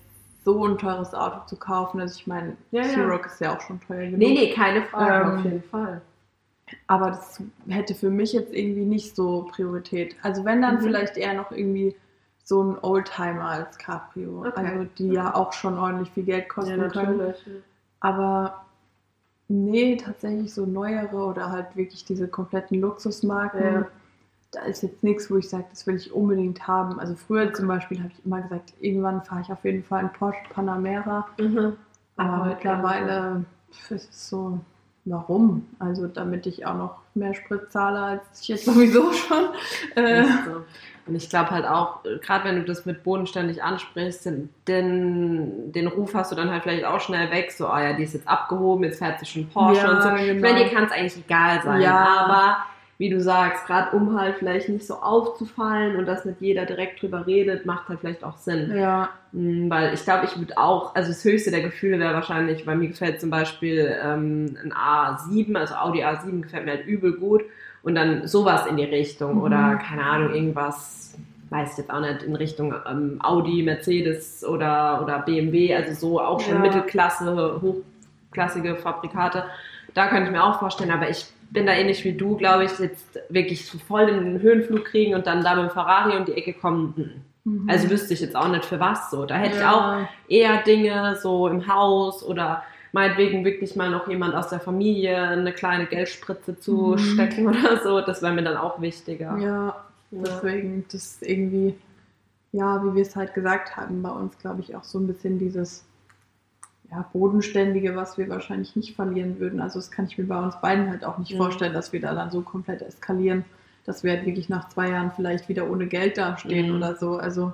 so ein teures Auto zu kaufen. Also ich meine, Ja, ja. T-Roc ist ja auch schon teuer genug. Nee, nee, keine Frage, Ähm, auf jeden Fall. Aber das hätte für mich jetzt irgendwie nicht so Priorität. Also wenn dann Mhm. vielleicht eher noch irgendwie so ein Oldtimer als Cabrio. Okay. Also die ja auch schon ordentlich viel Geld kosten Ja, können. natürlich. Aber nee, tatsächlich so neuere oder halt wirklich diese kompletten Luxusmarken. Ja. Da ist jetzt nichts, wo ich sage, das will ich unbedingt haben. Also früher zum Beispiel habe ich immer gesagt, irgendwann fahre ich auf jeden Fall einen Porsche Panamera. Mhm. Aber heute mittlerweile pf, ist es so, warum? Also damit ich auch noch mehr Sprit zahle, als ich jetzt sowieso schon. Äh, Ist so. Und ich glaube halt auch, gerade wenn du das mit bodenständig ansprichst, den, den, den Ruf hast du dann halt vielleicht auch schnell weg, so, ah ja, die ist jetzt abgehoben, jetzt fährt sie schon Porsche Ja, und so. Ich genau. meine, dir kann es eigentlich egal sein, Ja. aber wie du sagst, gerade um halt vielleicht nicht so aufzufallen und dass nicht jeder direkt drüber redet, macht halt vielleicht auch Sinn. ja, Mm, Weil ich glaube, ich würde auch, also das höchste der Gefühle wäre wahrscheinlich, weil mir gefällt zum Beispiel ähm, ein A sieben, also Audi A sieben gefällt mir halt übel gut und dann sowas in die Richtung Mhm. oder keine Ahnung, irgendwas, weiß ich jetzt auch nicht, in Richtung ähm, Audi, Mercedes oder, oder B M W, also so auch schon Ja. Mittelklasse, hochklassige Fabrikate. Da könnte ich mir auch vorstellen, aber ich bin da ähnlich wie du, glaube ich, jetzt wirklich so voll in den Höhenflug kriegen und dann da mit dem Ferrari um die Ecke kommen. Hm. Mhm. Also wüsste ich jetzt auch nicht für was so. Da hätte ich Ja. auch eher Dinge so im Haus oder meinetwegen wirklich mal noch jemand aus der Familie eine kleine Geldspritze zu Mhm. stecken oder so. Das wäre mir dann auch wichtiger. ja, deswegen, das ist irgendwie, ja, wie wir es halt gesagt haben, bei uns, glaube ich, auch so ein bisschen dieses ja, Bodenständige, was wir wahrscheinlich nicht verlieren würden. Also das kann ich mir bei uns beiden halt auch nicht Mhm. vorstellen, dass wir da dann so komplett eskalieren, dass wir halt wirklich nach zwei Jahren vielleicht wieder ohne Geld dastehen Mhm. oder so. Also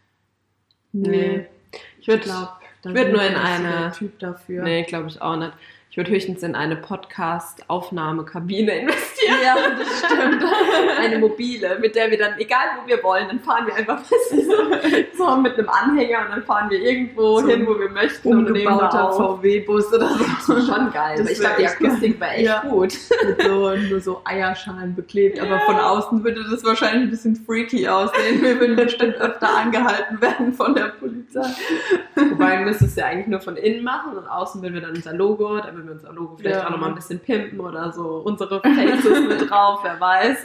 Nee. nee, Ich würde glaub, da ich würd sind nur wir in nicht so eine- der Typ dafür. Nee, glaube ich auch nicht. Ich würde höchstens in eine Podcast-Aufnahmekabine investieren. Ja, das stimmt. Eine mobile, mit der wir dann, egal wo wir wollen, dann fahren wir einfach fest so, so mit einem Anhänger und dann fahren wir irgendwo So hin, wo wir möchten und nehmen da Umgebauter auf. V W-Bus oder so. Das ist schon geil. Das Ich glaube, wär die echt Akustik war echt Ja. gut. Mit so, nur so Eierschalen beklebt. Aber von außen würde das wahrscheinlich ein bisschen freaky aussehen. Wir würden bestimmt öfter angehalten werden von der Polizei. Wobei wir müssen es ja eigentlich nur von innen machen und außen würden wir dann unser Logo, da würden wir unser Logo vielleicht Ja. auch nochmal ein bisschen pimpen oder so unsere Faces mit drauf, wer weiß.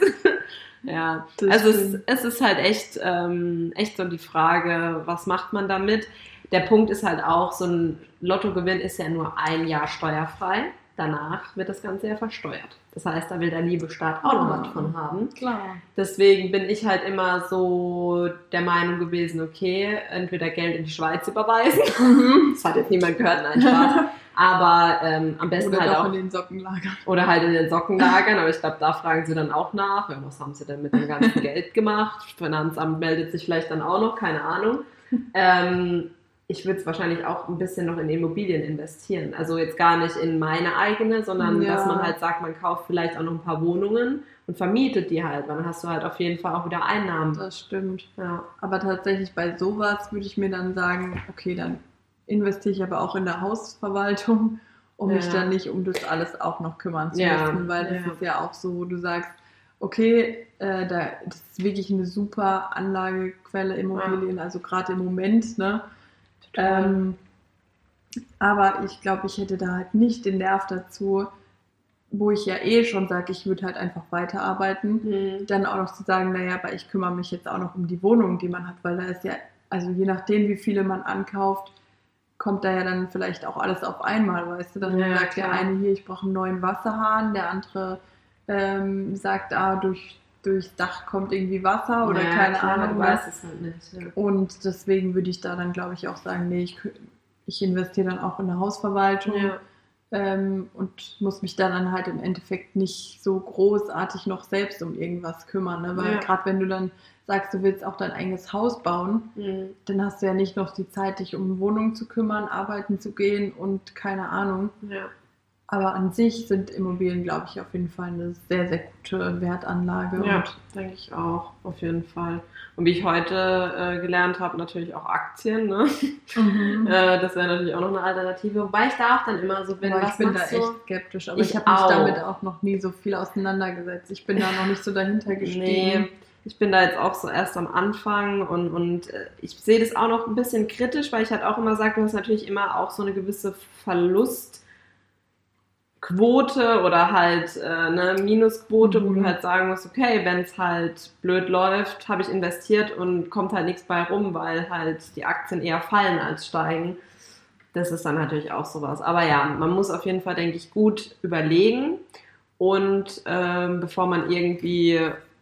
Ja, Das also es, stimmt. es ist halt echt, ähm, echt so die Frage, was macht man damit? Der Punkt ist halt auch, so ein Lottogewinn ist ja nur ein Jahr steuerfrei. Danach wird das Ganze ja versteuert. Das heißt, da will der liebe Staat auch noch was von haben. Klar. Deswegen bin ich halt immer so der Meinung gewesen, okay, entweder Geld in die Schweiz überweisen. Das hat jetzt niemand gehört, nein, Spaß. Aber ähm, am besten Oder halt doch auch, in den Sockenlagern. oder halt in den Sockenlagern, aber ich glaube, da fragen sie dann auch nach, ja, was haben sie denn mit dem ganzen Geld gemacht? Finanzamt meldet sich vielleicht dann auch noch, keine Ahnung. Ähm, ich würde es wahrscheinlich auch ein bisschen noch in Immobilien investieren. Also jetzt gar nicht in meine eigene, sondern Ja. dass man halt sagt, man kauft vielleicht auch noch ein paar Wohnungen und vermietet die halt, weil dann hast du halt auf jeden Fall auch wieder Einnahmen. Das stimmt. Ja. Aber tatsächlich bei sowas würde ich mir dann sagen, okay, dann investiere ich aber auch in der Hausverwaltung, um Ja. mich dann nicht um das alles auch noch kümmern zu Ja. müssen, weil das Ja. ist ja auch so, wo du sagst, okay, äh, da, das ist wirklich eine super Anlagequelle Immobilien, also gerade im Moment, ne? Ähm, aber ich glaube, ich hätte da halt nicht den Nerv dazu, wo ich ja eh schon sage, ich würde halt einfach weiterarbeiten, Mhm. dann auch noch zu sagen, naja, aber ich kümmere mich jetzt auch noch um die Wohnung, die man hat, weil da ist ja, also je nachdem, wie viele man ankauft, kommt da ja dann vielleicht auch alles auf einmal, weißt du? Dann Ja, sagt der klar. eine hier, ich brauche einen neuen Wasserhahn, der andere ähm, sagt, ah, durch, durchs Dach kommt irgendwie Wasser oder Ja, keine klar, Ahnung du was. weißt es halt nicht. Ja. Und deswegen würde ich da dann, glaube ich, auch sagen, nee, ich, kü- ich investiere dann auch in eine Hausverwaltung Ja. ähm, und muss mich dann halt im Endeffekt nicht so großartig noch selbst um irgendwas kümmern. Ne? Weil Ja. gerade wenn du dann sagst, du willst auch dein eigenes Haus bauen, Mhm. dann hast du ja nicht noch die Zeit, dich um eine Wohnung zu kümmern, arbeiten zu gehen und keine Ahnung. Ja. Aber an sich sind Immobilien, glaube ich, auf jeden Fall eine sehr, sehr gute Wertanlage. Ja, Und denke ich auch, auf jeden Fall. Und wie ich heute äh, gelernt habe, natürlich auch Aktien, ne? Mhm. Äh, das wäre natürlich auch noch eine Alternative. Wobei ich da auch dann immer so bin, Aber was ich bin da machst echt du? skeptisch. Aber Ich ich, habe mich auch. damit auch noch nie so viel auseinandergesetzt. Ich bin da noch nicht so dahinter gestiegen. Nee, ich bin da jetzt auch so erst am Anfang und, und ich sehe das auch noch ein bisschen kritisch, weil ich halt auch immer sage, du hast natürlich immer auch so eine gewisse Verlustquote oder halt äh, eine Minusquote, mhm. wo du halt sagen musst, okay, wenn es halt blöd läuft, habe ich investiert und kommt halt nichts bei rum, weil halt die Aktien eher fallen als steigen. Das ist dann natürlich auch sowas. Aber ja, man muss auf jeden Fall, denke ich, gut überlegen und ähm, bevor man irgendwie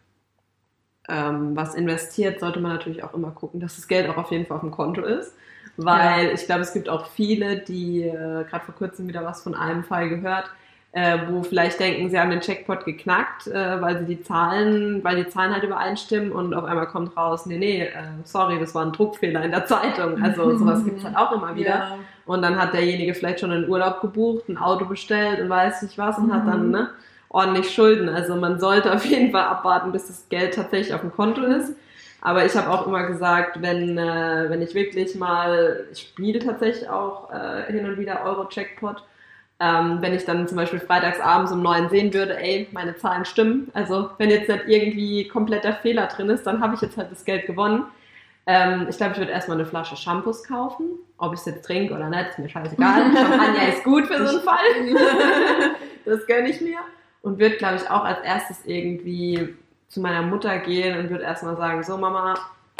ähm, was investiert, sollte man natürlich auch immer gucken, dass das Geld auch auf jeden Fall auf dem Konto ist. Weil ja. ich glaube, es gibt auch viele, die äh, gerade vor kurzem wieder was von einem Fall gehört, äh, wo vielleicht denken, sie haben den Jackpot geknackt, äh, weil sie die Zahlen, weil die Zahlen halt übereinstimmen und auf einmal kommt raus, nee, nee, äh, sorry, das war ein Druckfehler in der Zeitung. Also sowas gibt es halt auch immer wieder. Ja. Und dann hat derjenige vielleicht schon einen Urlaub gebucht, ein Auto bestellt und weiß nicht was und mhm. hat dann ne, ordentlich Schulden. Also man sollte auf jeden Fall abwarten, bis das Geld tatsächlich auf dem Konto ist. Aber ich habe auch immer gesagt, wenn, äh, wenn ich wirklich mal, ich spiele tatsächlich auch äh, hin und wieder Euro-Jackpot, ähm, wenn ich dann zum Beispiel freitags abends um neun sehen würde, ey, meine Zahlen stimmen, also wenn jetzt nicht irgendwie kompletter Fehler drin ist, dann habe ich jetzt halt das Geld gewonnen. Ähm, ich glaube, ich würde erstmal eine Flasche Shampoos kaufen, ob ich es jetzt trinke oder nicht, ist mir scheißegal. Champagner ist gut für so einen Fall, das gönne ich mir. Und würde, glaube ich, auch als erstes irgendwie zu meiner Mutter gehen und würde erstmal sagen, so Mama,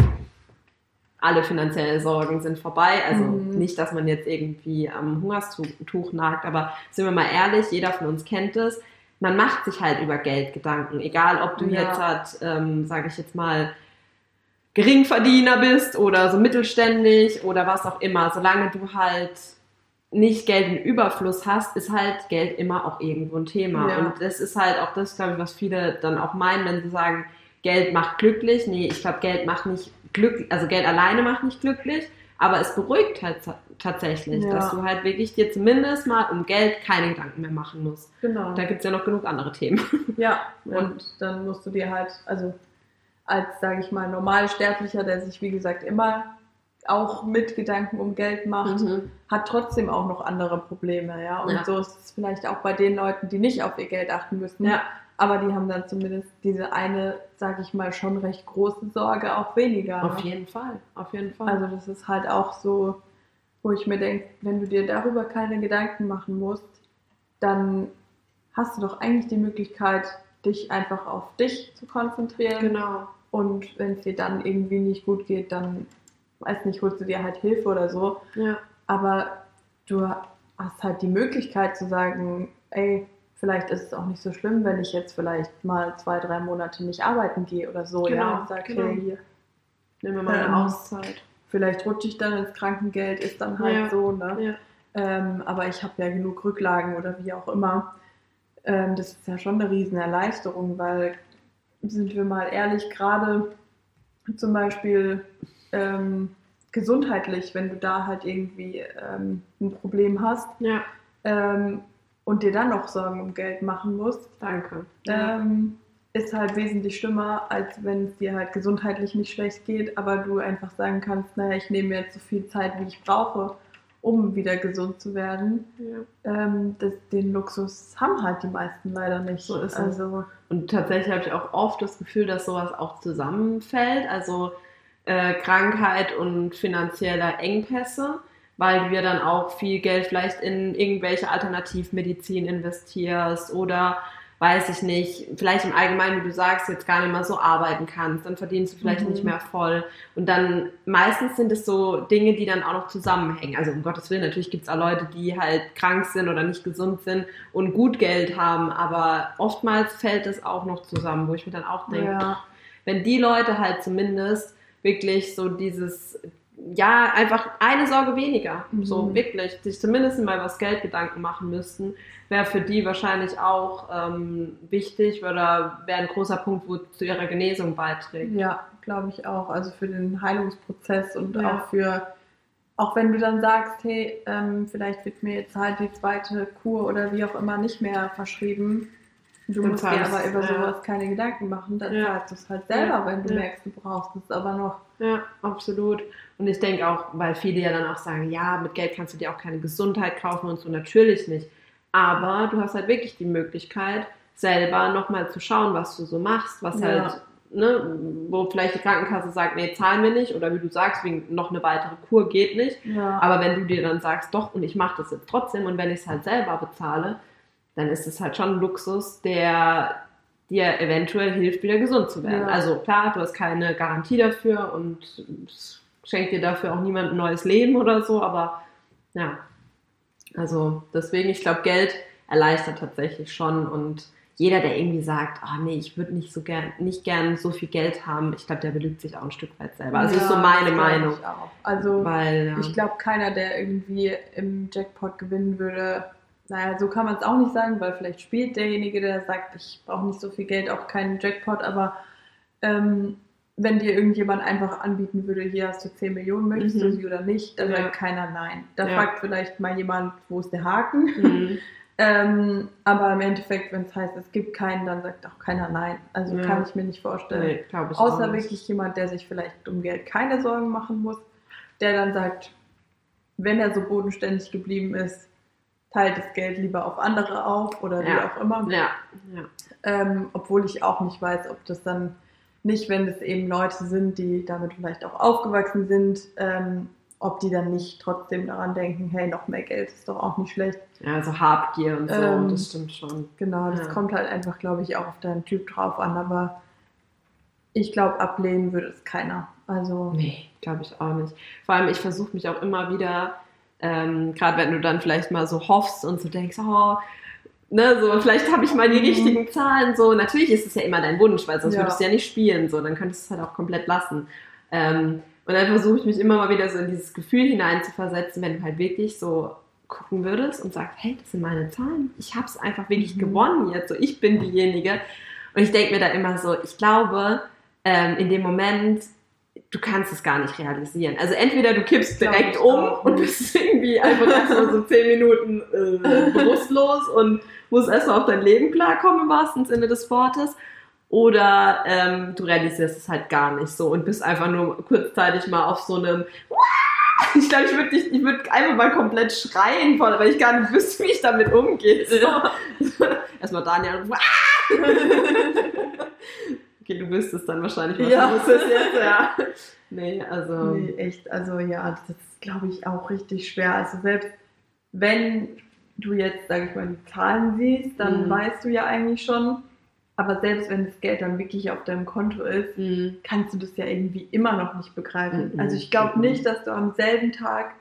alle finanziellen Sorgen sind vorbei. Also mhm. nicht, dass man jetzt irgendwie am Hungertuch nagt, aber sind wir mal ehrlich, jeder von uns kennt es. Man macht sich halt über Geld Gedanken. Egal, ob du ja. jetzt halt, ähm, sage ich jetzt mal, Geringverdiener bist oder so mittelständig oder was auch immer. Solange du halt nicht Geld im Überfluss hast, ist halt Geld immer auch irgendwo ein Thema. Ja. Und das ist halt auch das, glaube ich, was viele dann auch meinen, wenn sie sagen, Geld macht glücklich. Nee, ich glaube, Geld macht nicht glücklich, also Geld alleine macht nicht glücklich, aber es beruhigt halt t- tatsächlich, ja. dass du halt wirklich dir zumindest mal um Geld keine Gedanken mehr machen musst. Genau. Da gibt es ja noch genug andere Themen. Ja, ja, und dann musst du dir halt, also als, sage ich mal, Normalsterblicher, der sich, wie gesagt, immer auch mit Gedanken um Geld macht, mhm. hat trotzdem auch noch andere Probleme, ja. Und ja. so ist es vielleicht auch bei den Leuten, die nicht auf ihr Geld achten müssen. Ja. Aber die haben dann zumindest diese eine, sage ich mal, schon recht große Sorge auch weniger. Auf ne? jeden Fall, auf jeden Fall. Also das ist halt auch so, wo ich mir denke, wenn du dir darüber keine Gedanken machen musst, dann hast du doch eigentlich die Möglichkeit, dich einfach auf dich zu konzentrieren. Genau. Und wenn es dir dann irgendwie nicht gut geht, dann, weiß nicht, holst du dir halt Hilfe oder so. Ja. Aber du hast halt die Möglichkeit zu sagen, ey, vielleicht ist es auch nicht so schlimm, wenn ich jetzt vielleicht mal zwei, drei Monate nicht arbeiten gehe oder so. Genau, ja, und sag, genau. hey, hier, nehmen wir mal eine ähm, Auszeit. Vielleicht rutsche ich dann ins Krankengeld, ist dann halt ja. so, ne? Ja. Ähm, aber ich habe ja genug Rücklagen oder wie auch immer. Ähm, das ist ja schon eine riesen Erleichterung, weil, sind wir mal ehrlich, gerade zum Beispiel ähm, gesundheitlich, wenn du da halt irgendwie ähm, ein Problem hast, ja. ähm, und dir dann noch Sorgen um Geld machen musst, Danke. Ähm, ist halt wesentlich schlimmer, als wenn es dir halt gesundheitlich nicht schlecht geht, aber du einfach sagen kannst, naja, ich nehme jetzt so viel Zeit, wie ich brauche, um wieder gesund zu werden. Ja. Ähm, das, den Luxus haben halt die meisten leider nicht. So ist also, es. Und tatsächlich habe ich auch oft das Gefühl, dass sowas auch zusammenfällt, also äh, Krankheit und finanzielle Engpässe, weil wir dann auch viel Geld vielleicht in irgendwelche Alternativmedizin investierst oder, weiß ich nicht, vielleicht im Allgemeinen, wie du sagst, jetzt gar nicht mehr so arbeiten kannst, dann verdienst du vielleicht mhm. nicht mehr voll. Und dann meistens sind es so Dinge, die dann auch noch zusammenhängen. Also um Gottes Willen, natürlich gibt es auch Leute, die halt krank sind oder nicht gesund sind und gut Geld haben, aber oftmals fällt es auch noch zusammen, wo ich mir dann auch denke, ja. wenn die Leute halt zumindest wirklich so dieses, ja, einfach eine Sorge weniger, mhm. so wirklich, sich zumindest mal was Geld Gedanken machen müssten, wäre für die wahrscheinlich auch ähm, wichtig oder wäre ein großer Punkt, wo zu ihrer Genesung beiträgt. Ja, glaube ich auch. Also für den Heilungsprozess und ja. auch für, auch wenn du dann sagst, hey, ähm, vielleicht wird mir jetzt halt die zweite Kur oder wie auch immer nicht mehr verschrieben, du musst dir aber über ja. sowas keine Gedanken machen, dann ja. zahlst du es halt selber, ja. wenn du ja. merkst, du brauchst es aber noch. Ja, absolut. Und ich denke auch, weil viele ja dann auch sagen, ja, mit Geld kannst du dir auch keine Gesundheit kaufen und so, natürlich nicht. Aber du hast halt wirklich die Möglichkeit, selber nochmal zu schauen, was du so machst, was ja. halt ne, wo vielleicht die Krankenkasse sagt, nee, zahlen wir nicht, oder wie du sagst, wegen noch eine weitere Kur geht nicht. Ja. Aber wenn du dir dann sagst, doch, und ich mache das jetzt trotzdem, und wenn ich es halt selber bezahle, dann ist es halt schon ein Luxus, der dir eventuell hilft, wieder gesund zu werden. Ja. Also klar, du hast keine Garantie dafür und es schenkt dir dafür auch niemand ein neues Leben oder so, aber ja, also deswegen, ich glaube, Geld erleichtert tatsächlich schon, und jeder, der irgendwie sagt, oh nee, ich würde nicht so gern, nicht gern so viel Geld haben, ich glaube, der belügt sich auch ein Stück weit selber. Also ja, ist so meine das Meinung. Ich auch. Also Weil, ja. ich glaube, keiner, der irgendwie im Jackpot gewinnen würde, naja, so kann man es auch nicht sagen, weil vielleicht spielt derjenige, der sagt, ich brauche nicht so viel Geld, auch keinen Jackpot, aber ähm, wenn dir irgendjemand einfach anbieten würde, hier hast du zehn Millionen, möchtest Mhm. du sie oder nicht, dann Ja. sagt keiner nein. Da Ja. fragt vielleicht mal jemand, wo ist der Haken? Mhm. ähm, aber im Endeffekt, wenn es heißt, es gibt keinen, dann sagt auch keiner nein. Also Ja. kann ich mir nicht vorstellen. Nee, glaube ich auch Außer nicht. wirklich jemand, der sich vielleicht um Geld keine Sorgen machen muss, der dann sagt, wenn er so bodenständig geblieben ist, teilt das Geld lieber auf andere auf oder wie Ja. auch immer. Ja, ja. Ähm, obwohl ich auch nicht weiß, ob das dann nicht, wenn es eben Leute sind, die damit vielleicht auch aufgewachsen sind, ähm, ob die dann nicht trotzdem daran denken, hey, noch mehr Geld ist doch auch nicht schlecht. Ja, also Habgier und so, Ähm, das stimmt schon. Genau, das Ja. kommt halt einfach, glaube ich, auch auf deinen Typ drauf an, aber ich glaube, ablehnen würde es keiner. Also Nee, glaube ich auch nicht. Vor allem, ich versuche mich auch immer wieder, ähm, gerade wenn du dann vielleicht mal so hoffst und so denkst, oh, ne, so, vielleicht habe ich mal die Mhm. richtigen Zahlen, so, natürlich ist es ja immer dein Wunsch, weil sonst Ja. würdest du ja nicht spielen, so, dann könntest du es halt auch komplett lassen. Ähm, und dann versuche ich mich immer mal wieder so in dieses Gefühl hineinzuversetzen, wenn du halt wirklich so gucken würdest und sagst, hey, das sind meine Zahlen, ich habe es einfach wirklich Mhm. gewonnen jetzt, so, ich bin diejenige. Und ich denke mir da immer so, ich glaube, ähm, in dem Moment, du kannst es gar nicht realisieren. Also entweder du kippst Glaub direkt ich um auch und nicht. bist irgendwie einfach erstmal so zehn Minuten äh, bewusstlos und musst erstmal auf dein Leben klarkommen im wahrsten Sinne des Wortes. Oder ähm, du realisierst es halt gar nicht so und bist einfach nur kurzzeitig mal auf so einem ich glaube, ich würde ich würd einfach mal komplett schreien, weil ich gar nicht wüsste, wie ich damit umgehe. So. Erstmal Daniel. Okay, du wüsstest dann wahrscheinlich, was Ja. los ist jetzt, ja. Nee, also. nee, echt, also ja, das ist, glaube ich, auch richtig schwer. Also selbst wenn du jetzt, sage ich mal, die Zahlen siehst, dann Mhm. weißt du ja eigentlich schon, aber selbst wenn das Geld dann wirklich auf deinem Konto ist, Mhm. kannst du das ja irgendwie immer noch nicht begreifen. Mhm. Also ich glaube Mhm. nicht, dass du am selben Tag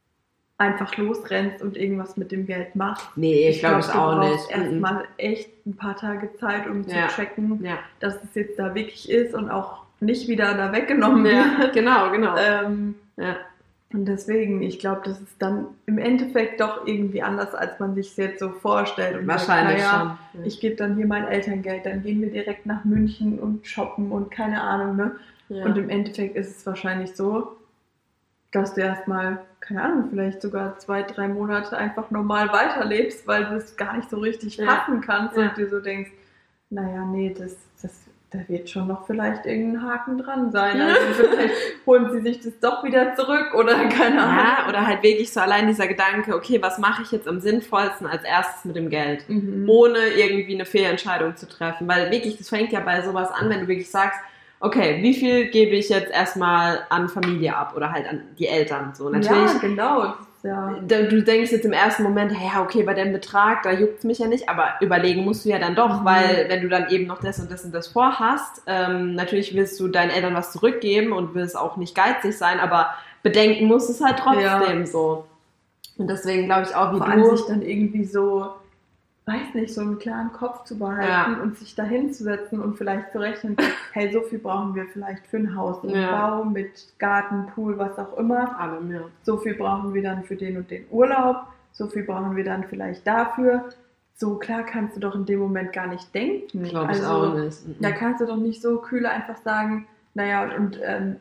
einfach losrennst und irgendwas mit dem Geld machst. Nee, ich glaube glaub, ich auch Du brauchst nicht. Mhm. erstmal echt ein paar Tage Zeit, um Ja. zu checken, Ja. dass es jetzt da wirklich ist und auch nicht wieder da weggenommen Ja, wird. genau, genau. Ähm, Ja. und deswegen, ich glaube, das ist dann im Endeffekt doch irgendwie anders, als man sich jetzt so vorstellt. Und Wahrscheinlich sagt, naja, schon. Ja. ich gebe dann hier mein Elterngeld, dann gehen wir direkt nach München und shoppen und keine Ahnung, ne? Ja. Und im Endeffekt ist es wahrscheinlich so, dass du erstmal, keine Ahnung, vielleicht sogar zwei, drei Monate einfach normal weiterlebst, weil du es gar nicht so richtig Ja. fassen kannst Ja. und dir so denkst, naja, nee, das, das, da wird schon noch vielleicht irgendein Haken dran sein. Also vielleicht holen sie sich das doch wieder zurück oder keine Ahnung. Ja, oder halt wirklich so allein dieser Gedanke, okay, was mache ich jetzt am sinnvollsten als erstes mit dem Geld? Mhm. Ohne irgendwie eine Fehlentscheidung zu treffen. Weil wirklich, das fängt ja bei sowas an, wenn du wirklich sagst, okay, wie viel gebe ich jetzt erstmal an Familie ab oder halt an die Eltern? So, natürlich. Ja, genau. Das ist ja, Du denkst jetzt im ersten Moment, ja, okay, bei dem Betrag, da juckt es mich ja nicht, aber überlegen musst du ja dann doch, Mhm. weil wenn du dann eben noch das und das und das vorhast, ähm, natürlich willst du deinen Eltern was zurückgeben und willst auch nicht geizig sein, aber bedenken musst es halt trotzdem Ja. so. Und deswegen glaube ich auch, wie vor allem du... sich dann irgendwie so, weiß nicht, so einen klaren Kopf zu behalten Ja. und sich da hinzusetzen und vielleicht zu rechnen, hey, so viel brauchen wir vielleicht für ein Haus, einen Ja. Bau mit Garten, Pool, was auch immer. Allem, ja. So viel brauchen wir dann für den und den Urlaub, so viel brauchen wir dann vielleicht dafür. So klar kannst du doch in dem Moment gar nicht denken. Glaube ich also, auch nicht. Mhm. Da kannst du doch nicht so kühl einfach sagen, naja, und ähm,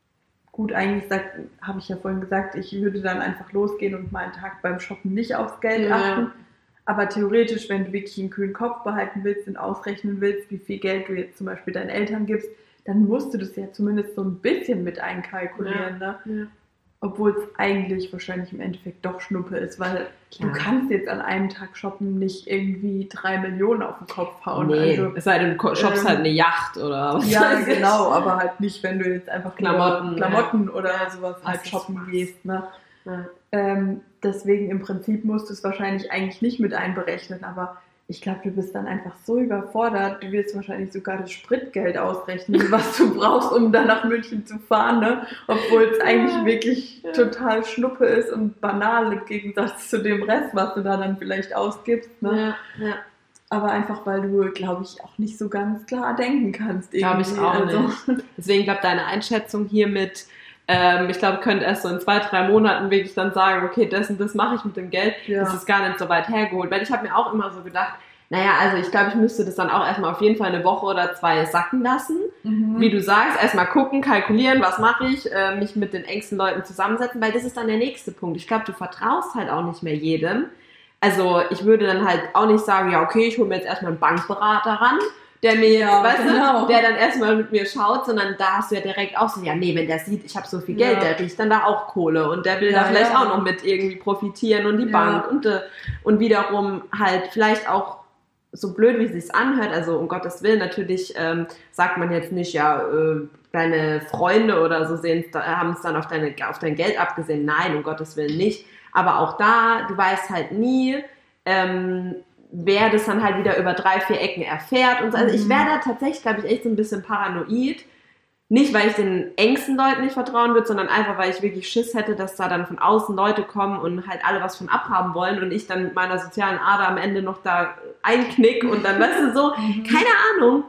gut, eigentlich habe ich ja vorhin gesagt, ich würde dann einfach losgehen und mal einen Tag beim Shoppen nicht aufs Geld Ja. achten. Aber theoretisch, wenn du wirklich einen kühlen Kopf behalten willst und ausrechnen willst, wie viel Geld du jetzt zum Beispiel deinen Eltern gibst, dann musst du das ja zumindest so ein bisschen mit einkalkulieren. Ne? Ja. Obwohl es eigentlich wahrscheinlich im Endeffekt doch Schnuppe ist, weil Klar. du kannst jetzt an einem Tag shoppen nicht irgendwie drei Millionen auf den Kopf hauen. Nee, also, es sei denn, du shoppst ähm, halt eine Yacht oder was ja, weiß ich. genau, aber halt nicht, wenn du jetzt einfach Klamotten, nur Klamotten ja. oder sowas Was halt ist shoppen was? gehst. Ne? Ja. Ähm, deswegen im Prinzip musst du es wahrscheinlich eigentlich nicht mit einberechnen, aber ich glaube, du bist dann einfach so überfordert, du wirst wahrscheinlich sogar das Spritgeld ausrechnen, was du brauchst, um dann nach München zu fahren, ne? Obwohl es eigentlich Ja. wirklich Ja. total Schnuppe ist und banal im Gegensatz zu dem Rest, was du da dann vielleicht ausgibst. Ne? Ja, ja. Aber einfach, weil du, glaube ich, auch nicht so ganz klar denken kannst. Glaube ich irgendwie. auch Also, nicht. Deswegen glaube deine Einschätzung hiermit, ähm, ich glaube, ihr könnt erst so in zwei, drei Monaten wirklich dann sagen, okay, das und das mache ich mit dem Geld. Ja. Das ist gar nicht so weit hergeholt. Weil ich habe mir auch immer so gedacht, naja, also ich glaube, ich müsste das dann auch erstmal auf jeden Fall eine Woche oder zwei sacken lassen. Mhm. Wie du sagst, erstmal gucken, kalkulieren, was mache ich, äh, mich mit den engsten Leuten zusammensetzen, weil das ist dann der nächste Punkt. Ich glaube, du vertraust halt auch nicht mehr jedem. Also ich würde dann halt auch nicht sagen, ja okay, ich hole mir jetzt erstmal einen Bankberater ran, der mir, Ja, weißt genau. du, der dann erstmal mit mir schaut, sondern da hast du ja direkt auch so, ja nee, wenn der sieht, ich habe so viel Geld, Ja. der riecht dann da auch Kohle und der will Ja, da vielleicht ja. auch noch mit irgendwie profitieren und die Ja. Bank und, äh, und wiederum halt vielleicht auch so blöd, wie es sich anhört, also um Gottes Willen, natürlich ähm, sagt man jetzt nicht, ja, äh, deine Freunde oder so haben es dann auf, deine, auf dein Geld abgesehen. Nein, um Gottes Willen nicht. Aber auch da, du weißt halt nie, ähm, wer das dann halt wieder über drei, vier Ecken erfährt. Und so. Also ich wäre da tatsächlich, glaube ich, echt so ein bisschen paranoid. Nicht, weil ich den engsten Leuten nicht vertrauen würde, sondern einfach, weil ich wirklich Schiss hätte, dass da dann von außen Leute kommen und halt alle was von abhaben wollen und ich dann mit meiner sozialen Ader am Ende noch da einknick und dann, weißt du, so, keine Ahnung.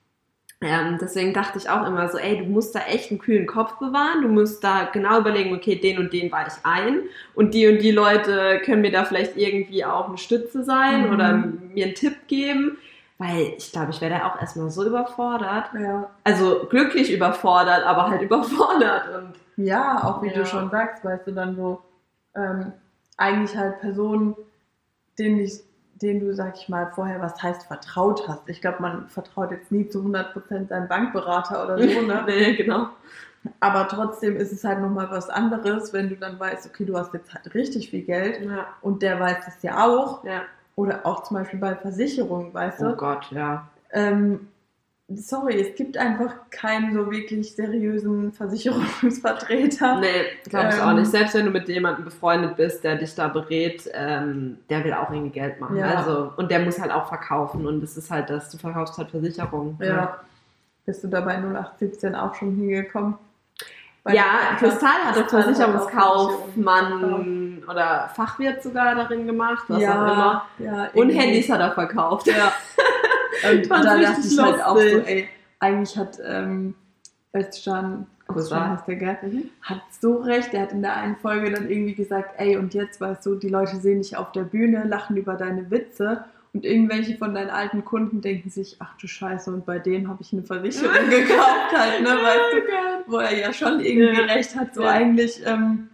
Ähm, deswegen dachte ich auch immer so, ey, du musst da echt einen kühlen Kopf bewahren, du musst da genau überlegen, okay, den und den weiche ich ein und die und die Leute können mir da vielleicht irgendwie auch eine Stütze sein Mhm. oder mir einen Tipp geben. Weil ich glaube, ich wäre da auch erstmal so überfordert. Ja. Also glücklich überfordert, aber halt überfordert. Und Ja, auch wie Ja. du schon sagst, weißt du, dann so ähm, eigentlich halt Personen, denen, ich, denen du, sag ich mal, vorher, was heißt vertraut hast. Ich glaube, man vertraut jetzt nie zu hundert Prozent seinem Bankberater oder so, ne? nee, genau. Aber trotzdem ist es halt nochmal was anderes, wenn du dann weißt, okay, du hast jetzt halt richtig viel Geld Ja, und der weiß das ja auch. ja. Oder auch zum Beispiel bei Versicherungen, weißt du? Oh Gott, ja. Ähm, sorry, es gibt einfach keinen so wirklich seriösen Versicherungsvertreter. Nee, glaube ich Ähm, auch nicht. Selbst wenn du mit jemandem befreundet bist, der dich da berät, ähm, der will auch irgendwie Geld machen. Ja. Also, und der muss halt auch verkaufen. Und das ist halt das, du verkaufst halt Versicherungen. Ja. Bist du da bei null acht siebzehn auch schon hingekommen? Bei Ja, der- Kristall hat doch Kristall hat auch Versicherungskaufmann oder Fachwirt sogar darin gemacht, was auch immer. Ja, ja. Und irgendwie. Handys hat er verkauft. Ja. Und Fand's da dachte richtig ich halt auch so, lustig. ey, eigentlich hat ähm, Özcan, Cousin. Özcan heißt der, gell? Mhm. Hat so recht, der hat in der einen Folge dann irgendwie gesagt, ey, und jetzt, weißt du, die Leute sehen dich auf der Bühne, lachen über deine Witze und irgendwelche von deinen alten Kunden denken sich, ach du Scheiße, und bei dem habe ich eine Versicherung gekauft halt, ne, weißt du, wo er ja schon irgendwie Ja. recht hat, so Ja. eigentlich, ähm,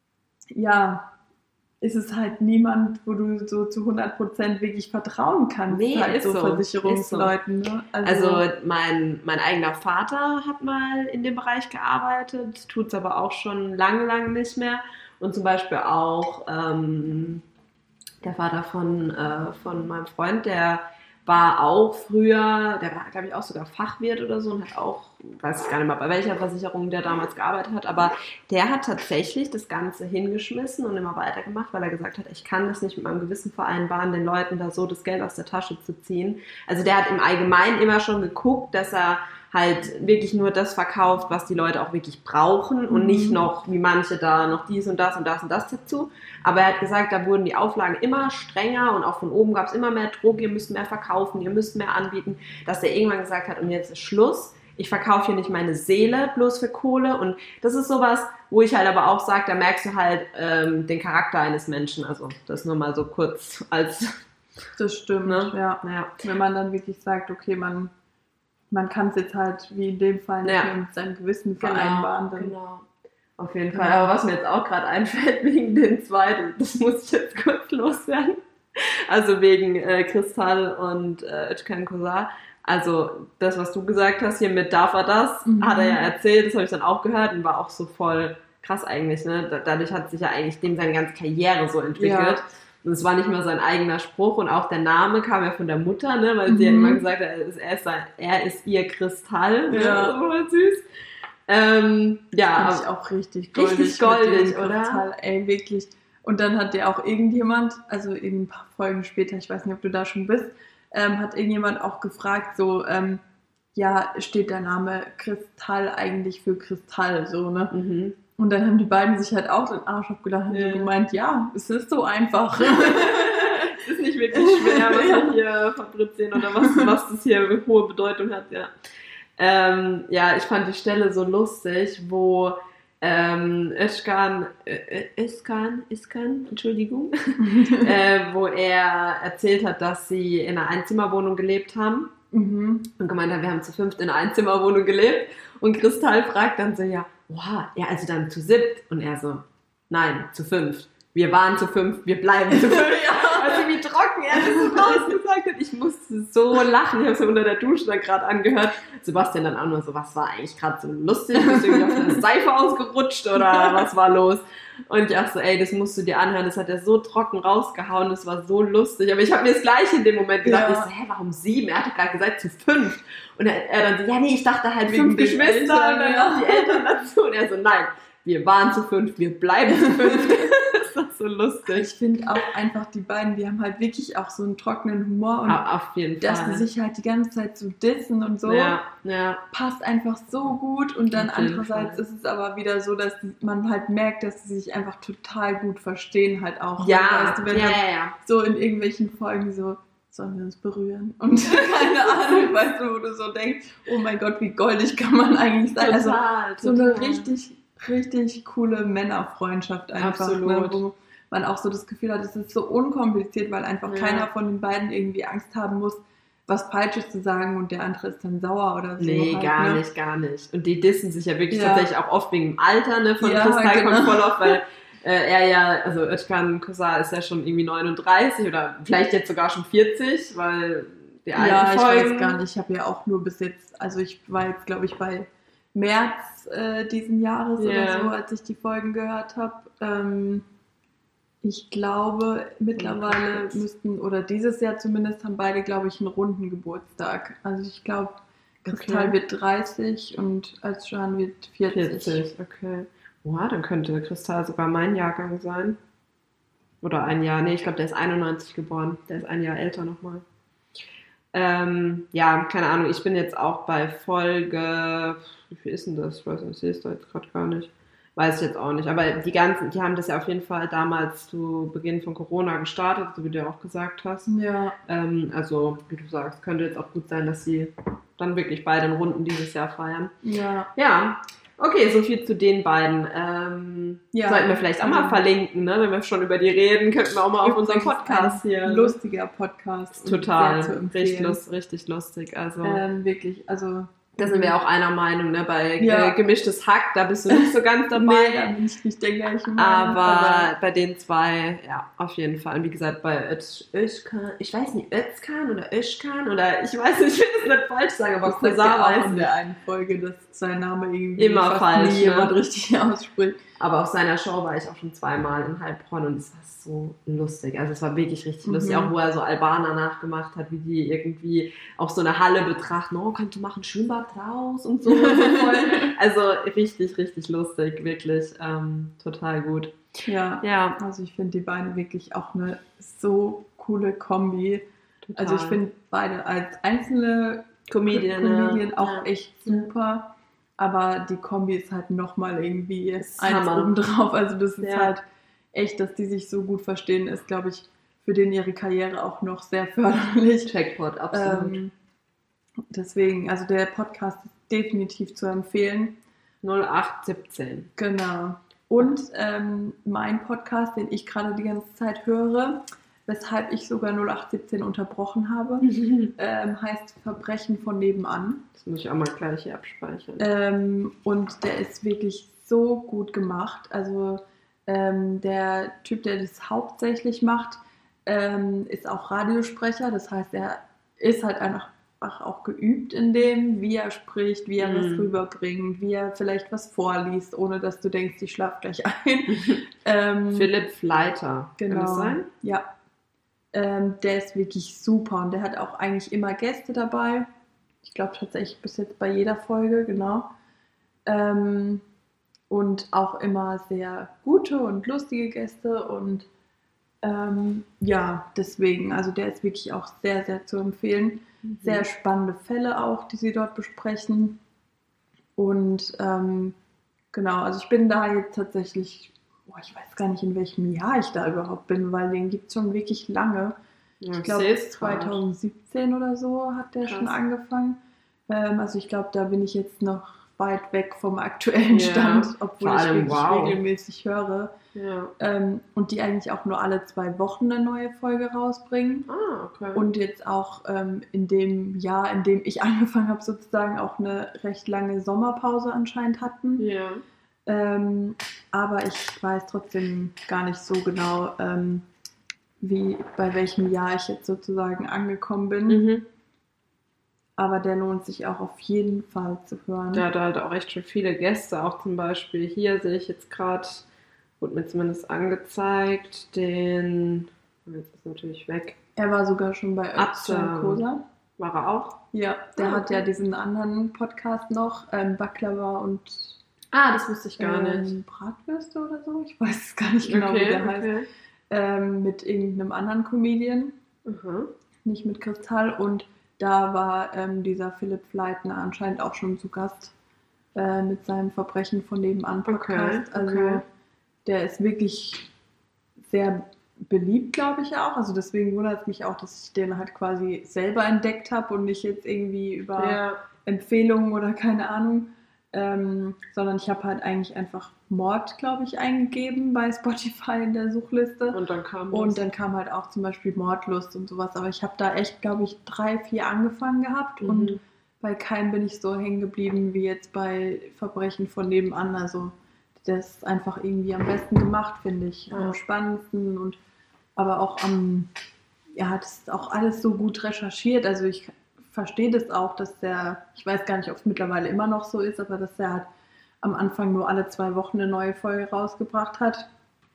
ja, ist es halt niemand, wo du so zu hundert Prozent wirklich vertrauen kannst, Nee, halt ist so so, Versicherungsleuten, ne? Also mein, mein eigener Vater hat mal in dem Bereich gearbeitet, tut es aber auch schon lange, lange nicht mehr. Und zum Beispiel auch ähm, der Vater von, äh, von meinem Freund, der war auch früher, der war, glaube ich, auch sogar Fachwirt oder so und hat auch, weiß ich gar nicht mehr, bei welcher Versicherung der damals gearbeitet hat, aber der hat tatsächlich das Ganze hingeschmissen und immer weitergemacht, weil er gesagt hat, ich kann das nicht mit meinem Gewissen vereinbaren, den Leuten da so das Geld aus der Tasche zu ziehen. Also der hat im Allgemeinen immer schon geguckt, dass er halt wirklich nur das verkauft, was die Leute auch wirklich brauchen und Mhm. nicht noch, wie manche da, noch dies und das und das und das dazu. Aber er hat gesagt, da wurden die Auflagen immer strenger und auch von oben gab es immer mehr Druck, ihr müsst mehr verkaufen, ihr müsst mehr anbieten, dass er irgendwann gesagt hat, und jetzt ist Schluss, ich verkaufe hier nicht meine Seele bloß für Kohle. Und das ist sowas, wo ich halt aber auch sage, da merkst du halt ähm, den Charakter eines Menschen. Also das nur mal so kurz als, Das stimmt, Ne? ja. naja. Wenn man dann wirklich sagt, okay, man, man kann es jetzt halt, wie in dem Fall, nicht Ja. mehr mit seinem Gewissen vereinbaren. Dann, Genau. Auf jeden Fall. Aber was mir jetzt auch gerade einfällt, wegen den zwei, das muss ich jetzt kurz loswerden. Also wegen äh, Kristall und äh, Özcan Kosa. Also das, was du gesagt hast, hiermit darf er das, Mhm. hat er ja erzählt, das habe ich dann auch gehört und war auch so voll krass eigentlich, ne? Da, dadurch hat sich ja eigentlich dem seine ganze Karriere so entwickelt. Ja. Und es war nicht mal sein eigener Spruch und auch der Name kam ja von der Mutter, ne? Weil mhm. sie ja immer gesagt hat, er ist, er ist, sein, er ist ihr Kristall. Ja. Ne? So süß. Ähm, ja. Das fand ich auch richtig goldig. Richtig goldig, oder? Kristall, ey, wirklich. Und dann hat ja auch irgendjemand, also in ein paar Folgen später, ich weiß nicht, ob du da schon bist, ähm, hat irgendjemand auch gefragt, so, ähm, ja, steht der Name Kristall eigentlich für Kristall, so, ne? Mhm. Und dann haben die beiden sich halt auch den Arsch abgelacht und ja. so gemeint, ja, es ist so einfach. Es ist nicht wirklich schwer, was wir hier fabrizieren oder was, was das hier eine hohe Bedeutung hat, ja. Ähm, ja, ich fand die Stelle so lustig, wo ähm, Özkan, äh, Özkan, Özkan, Entschuldigung, äh, wo er erzählt hat, dass sie in einer Einzimmerwohnung gelebt haben. Mhm. Und gemeint hat, wir haben zu fünft in einer Einzimmerwohnung gelebt. Und Kristall fragt dann so, ja, wow, ja, also dann zu siebt. Und er so, nein, zu fünft. Wir waren zu fünf, wir bleiben zu fünf. Also wie trocken er das so rausgesagt hat. Ich musste so lachen. Ich habe es ja unter der Dusche dann gerade angehört. Sebastian dann auch nur so, was war eigentlich gerade so lustig? Bist du irgendwie auf der Seife ausgerutscht oder was war los? Und ich auch so, ey, das musst du dir anhören. Das hat er so trocken rausgehauen. Das war so lustig. Aber ich habe mir das gleich in dem Moment gedacht. Ja. Ich so, hä, warum sieben? Er hatte gerade gesagt zu fünf. Und er, er dann so, ja nee, ich dachte halt wegen fünf Geschwister und dann ja. noch die Eltern dazu. Und er so, nein, wir waren zu fünf, wir bleiben zu fünf. Das ist so lustig. Ich finde auch einfach, die beiden, die haben halt wirklich auch so einen trockenen Humor und auf jeden dass Fall. die sich halt die ganze Zeit so dissen und so, ja, ja. passt einfach so gut und dann auf jeden andererseits Fall. ist es aber wieder so, dass man halt merkt, dass sie sich einfach total gut verstehen halt auch. Ja, weißt du, wenn ja, halt ja, ja. so in irgendwelchen Folgen so, sollen wir uns berühren? Und keine Ahnung, weißt du, wo du so denkst, oh mein Gott, wie goldig kann man eigentlich sein? Total, also so total. eine richtig, richtig coole Männerfreundschaft einfach. Absolut. Ne, wo man auch so das Gefühl hat, es ist so unkompliziert, weil einfach Ja. keiner von den beiden irgendwie Angst haben muss, was Falsches zu sagen und der andere ist dann sauer oder so. Nee, halt, gar ne? nicht, gar nicht. Und die dissen sich ja wirklich Ja. tatsächlich auch oft wegen dem Alter, ne, von Ja, Kristall genau. kommt voll auf, weil äh, er ja, also Özkan Kosa ist ja schon irgendwie neununddreißig oder vielleicht jetzt sogar schon vierzig, weil die alten Ja, ich Folgen... weiß gar nicht. Ich habe ja auch nur bis jetzt, also ich war jetzt, glaube ich, bei März äh, diesen Jahres Ja. oder so, als ich die Folgen gehört habe. Ähm, ich glaube, mittlerweile krass. müssten, oder dieses Jahr zumindest, haben beide, glaube ich, einen runden Geburtstag. Also ich glaube, Kristall Okay. wird dreißig und Özcan wird vierzig. vierzig, okay. Boah, dann könnte Kristall sogar mein Jahrgang sein. Oder ein Jahr, nee, ich glaube, der ist einundneunzig geboren. Der ist ein Jahr älter nochmal. Ähm, ja, keine Ahnung, ich bin jetzt auch bei Folge, wie viel ist denn das? Ich weiß nicht, ich sehe es da jetzt gerade gar nicht. Weiß ich jetzt auch nicht, aber die ganzen, die haben das ja auf jeden Fall damals zu Beginn von Corona gestartet, so wie du ja auch gesagt hast. Ja. Ähm, also, wie du sagst, könnte jetzt auch gut sein, dass sie dann wirklich beide Runden dieses Jahr feiern. Ja. Ja, okay, so viel zu den beiden. Ähm, Ja. sollten wir vielleicht auch mal Also- verlinken, ne? Wenn wir schon über die reden, könnten wir auch mal auf unserem Übrigens Podcast ein hier. Lustiger Podcast. und Total, sehr zu empfehlen. richtig, lust, richtig lustig. Also, Ähm, wirklich, also. da sind wir auch einer Meinung, ne? Bei Ja. äh, Gemischtes Hack, da bist du nicht so ganz dabei. Nee, da bin ich nicht der gleichen Meinung, Aber bei den zwei, ja, auf jeden Fall. Und wie gesagt, bei Öz- Özkan, ich weiß nicht, Özkan oder Özkan oder ich weiß nicht, ich will es nicht falsch sagen, aber das sagt Kosa ja auch weiß in nicht. der einen Folge, dass sein Name irgendwie Immer fast falsch, nie ne? jemand richtig ausspricht. Aber auf seiner Show war ich auch schon zweimal in Heilbronn und es war so lustig. Also es war wirklich richtig Mhm. lustig, auch wo er so Albaner nachgemacht hat, wie die irgendwie auch so eine Halle betrachten. Oh, kannst du machen Schwimmbad raus und so. Und so voll. Also richtig, richtig lustig, wirklich ähm, total gut. Ja, Ja, also ich finde die beiden wirklich auch eine so coole Kombi. total. Also ich finde beide als einzelne Comedian, Comedian ne? auch Ja. echt super. Aber die Kombi ist halt nochmal irgendwie ist eins Hammer. obendrauf. Also das ist Ja. halt echt, dass die sich so gut verstehen, ist, glaube ich, für den ihre Karriere auch noch sehr förderlich. Jackpot, absolut. Ähm, deswegen, also der Podcast ist definitiv zu empfehlen. null acht siebzehn. Genau. Und ähm, mein Podcast, den ich gerade die ganze Zeit höre, weshalb ich sogar null acht siebzehn unterbrochen habe, ähm, heißt Verbrechen von nebenan. Das muss ich auch mal gleich hier abspeichern. Ähm, und der ist wirklich so gut gemacht. Also ähm, der Typ, der das hauptsächlich macht, ähm, ist auch Radiosprecher. Das heißt, er ist halt einfach einfach auch geübt in dem, wie er spricht, wie er Mhm. was rüberbringt, wie er vielleicht was vorliest, ohne dass du denkst, ich schlafe gleich ein. ähm, Philipp Fleiter, genau. kann das sein? Ja. Ähm, der ist wirklich super und der hat auch eigentlich immer Gäste dabei. Ich glaube tatsächlich bis jetzt bei jeder Folge, genau. Ähm, und auch immer sehr gute und lustige Gäste und ähm, ja, deswegen, also der ist wirklich auch sehr, sehr zu empfehlen. Mhm. Sehr spannende Fälle auch, die sie dort besprechen. Und ähm, genau, also ich bin da jetzt tatsächlich, boah, ich weiß gar nicht, in welchem Jahr ich da überhaupt bin, weil den gibt es schon wirklich lange. Ja, Ich ich glaube, seh's grad. zwanzig siebzehn oder so hat der Krass. schon angefangen. Ähm, also ich glaube, da bin ich jetzt noch weit weg vom aktuellen Ja, Stand, obwohl vor ich allem, wirklich wow. regelmäßig höre. Ja. Ähm, und die eigentlich auch nur alle zwei Wochen eine neue Folge rausbringen. Ah, okay. Und jetzt auch ähm, in dem Jahr, in dem ich angefangen habe, sozusagen auch eine recht lange Sommerpause anscheinend hatten. ja. Ähm, aber ich weiß trotzdem gar nicht so genau, ähm, wie, bei welchem Jahr ich jetzt sozusagen angekommen bin. Mhm. Aber der lohnt sich auch auf jeden Fall zu hören. Der hat halt auch echt schon viele Gäste, auch zum Beispiel hier sehe ich jetzt gerade, wurde mir zumindest angezeigt, den, jetzt ist natürlich weg, Er war sogar schon bei Atze. Özcan Kosa. war er auch? Ja, der Ah, hat ja okay. diesen anderen Podcast noch, ähm, Baklava und Ah, das wusste ich gar ähm, nicht. Bratwürste oder so. Ich weiß es gar nicht genau, wie der heißt. okay. Ähm, mit irgendeinem anderen Comedian, Mhm. nicht mit Kristall. Und da war ähm, dieser Philipp Fleitner anscheinend auch schon zu Gast äh, mit seinem Verbrechen von nebenan Podcast. Okay, Also okay. der ist wirklich sehr beliebt, glaube ich auch. Also deswegen wundert es mich auch, dass ich den halt quasi selber entdeckt habe und nicht jetzt irgendwie über Ja, Empfehlungen oder keine Ahnung. Ähm, sondern ich habe halt eigentlich einfach Mord, glaube ich, eingegeben bei Spotify in der Suchliste. und dann kam Und das. dann kam halt auch zum Beispiel Mordlust und sowas. Aber ich habe da echt, glaube ich, drei, vier angefangen gehabt. Mhm. Und bei keinem bin ich so hängen geblieben wie jetzt bei Verbrechen von nebenan. Also das ist einfach irgendwie am besten gemacht, finde ich. Ja. Am spannendsten und aber auch am, ja, das ist auch alles so gut recherchiert. Also ich verstehe das auch, dass der, ich weiß gar nicht, ob es mittlerweile immer noch so ist, aber dass der halt am Anfang nur alle zwei Wochen eine neue Folge rausgebracht hat.